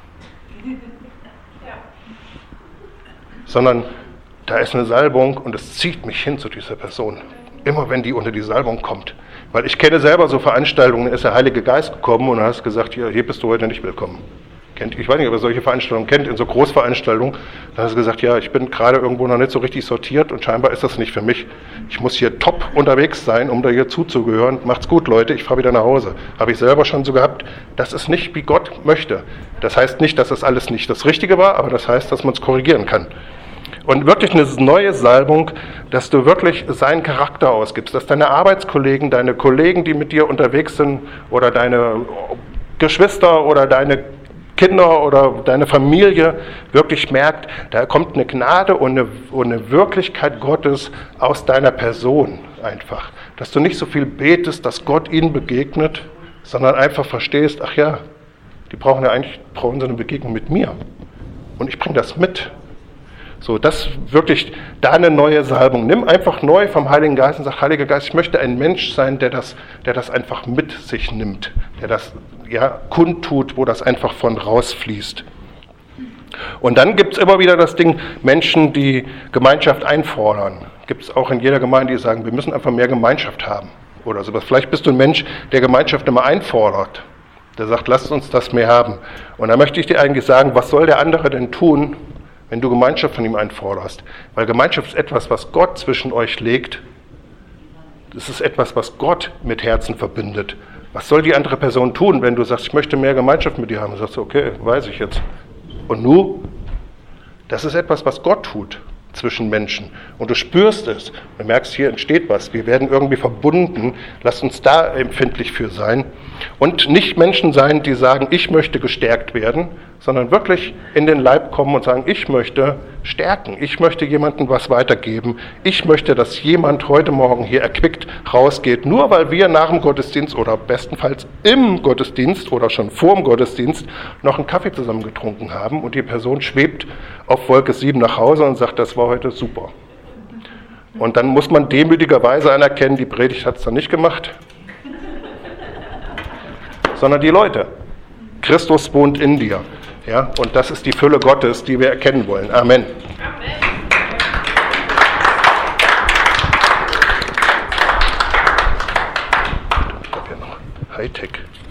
Sondern da ist eine Salbung und es zieht mich hin zu dieser Person. Immer wenn die unter die Salbung kommt. Weil ich kenne selber so Veranstaltungen, da ist der Heilige Geist gekommen und hast gesagt, hier bist du heute nicht willkommen. Ich weiß nicht, ob ihr solche Veranstaltungen kennt, in so Großveranstaltungen. Da hast du gesagt, ja, ich bin gerade irgendwo noch nicht so richtig sortiert und scheinbar ist das nicht für mich. Ich muss hier top unterwegs sein, um da hier zuzugehören. Macht's gut, Leute, ich fahre wieder nach Hause. Habe ich selber schon so gehabt. Das ist nicht, wie Gott möchte. Das heißt nicht, dass das alles nicht das Richtige war, aber das heißt, dass man es korrigieren kann. Und wirklich eine neue Salbung, dass du wirklich seinen Charakter ausgibst, dass deine Arbeitskollegen, deine Kollegen, die mit dir unterwegs sind, oder deine Geschwister oder deine Kinder oder deine Familie wirklich merkt, da kommt eine Gnade und eine Wirklichkeit Gottes aus deiner Person einfach. Dass du nicht so viel betest, dass Gott ihnen begegnet, sondern einfach verstehst, ach ja, die brauchen so eine Begegnung mit mir. Und ich bringe das mit. So, das wirklich da eine neue Salbung. Nimm einfach neu vom Heiligen Geist und sag, Heiliger Geist, ich möchte ein Mensch sein, der das einfach mit sich nimmt, der das kundtut, wo das einfach von rausfließt. Und dann gibt es immer wieder das Ding, Menschen, die Gemeinschaft einfordern. Gibt es auch in jeder Gemeinde, die sagen, wir müssen einfach mehr Gemeinschaft haben oder sowas. Vielleicht bist du ein Mensch, der Gemeinschaft immer einfordert. Der sagt, lasst uns das mehr haben. Und da möchte ich dir eigentlich sagen, was soll der andere denn tun, wenn du Gemeinschaft von ihm einforderst? Weil Gemeinschaft ist etwas, was Gott zwischen euch legt. Das ist etwas, was Gott mit Herzen verbindet. Was soll die andere Person tun, wenn du sagst, ich möchte mehr Gemeinschaft mit dir haben? Du sagst, okay, weiß ich jetzt. Und nu? Das ist etwas, was Gott tut zwischen Menschen. Und du spürst es. Du merkst, hier entsteht was. Wir werden irgendwie verbunden. Lass uns da empfindlich für sein. Und nicht Menschen sein, die sagen, ich möchte gestärkt werden, sondern wirklich in den Leib kommen und sagen, ich möchte stärken. Ich möchte jemandem was weitergeben. Ich möchte, dass jemand heute Morgen hier erquickt rausgeht, nur weil wir nach dem Gottesdienst oder bestenfalls im Gottesdienst oder schon vor dem Gottesdienst noch einen Kaffee zusammen getrunken haben und die Person schwebt auf Wolke 7 nach Hause und sagt, das war heute super. Und dann muss man demütigerweise anerkennen, die Predigt hat es dann nicht gemacht, sondern die Leute. Christus wohnt in dir. Ja, und das ist die Fülle Gottes, die wir erkennen wollen. Amen. Ich habe hier noch Hightech.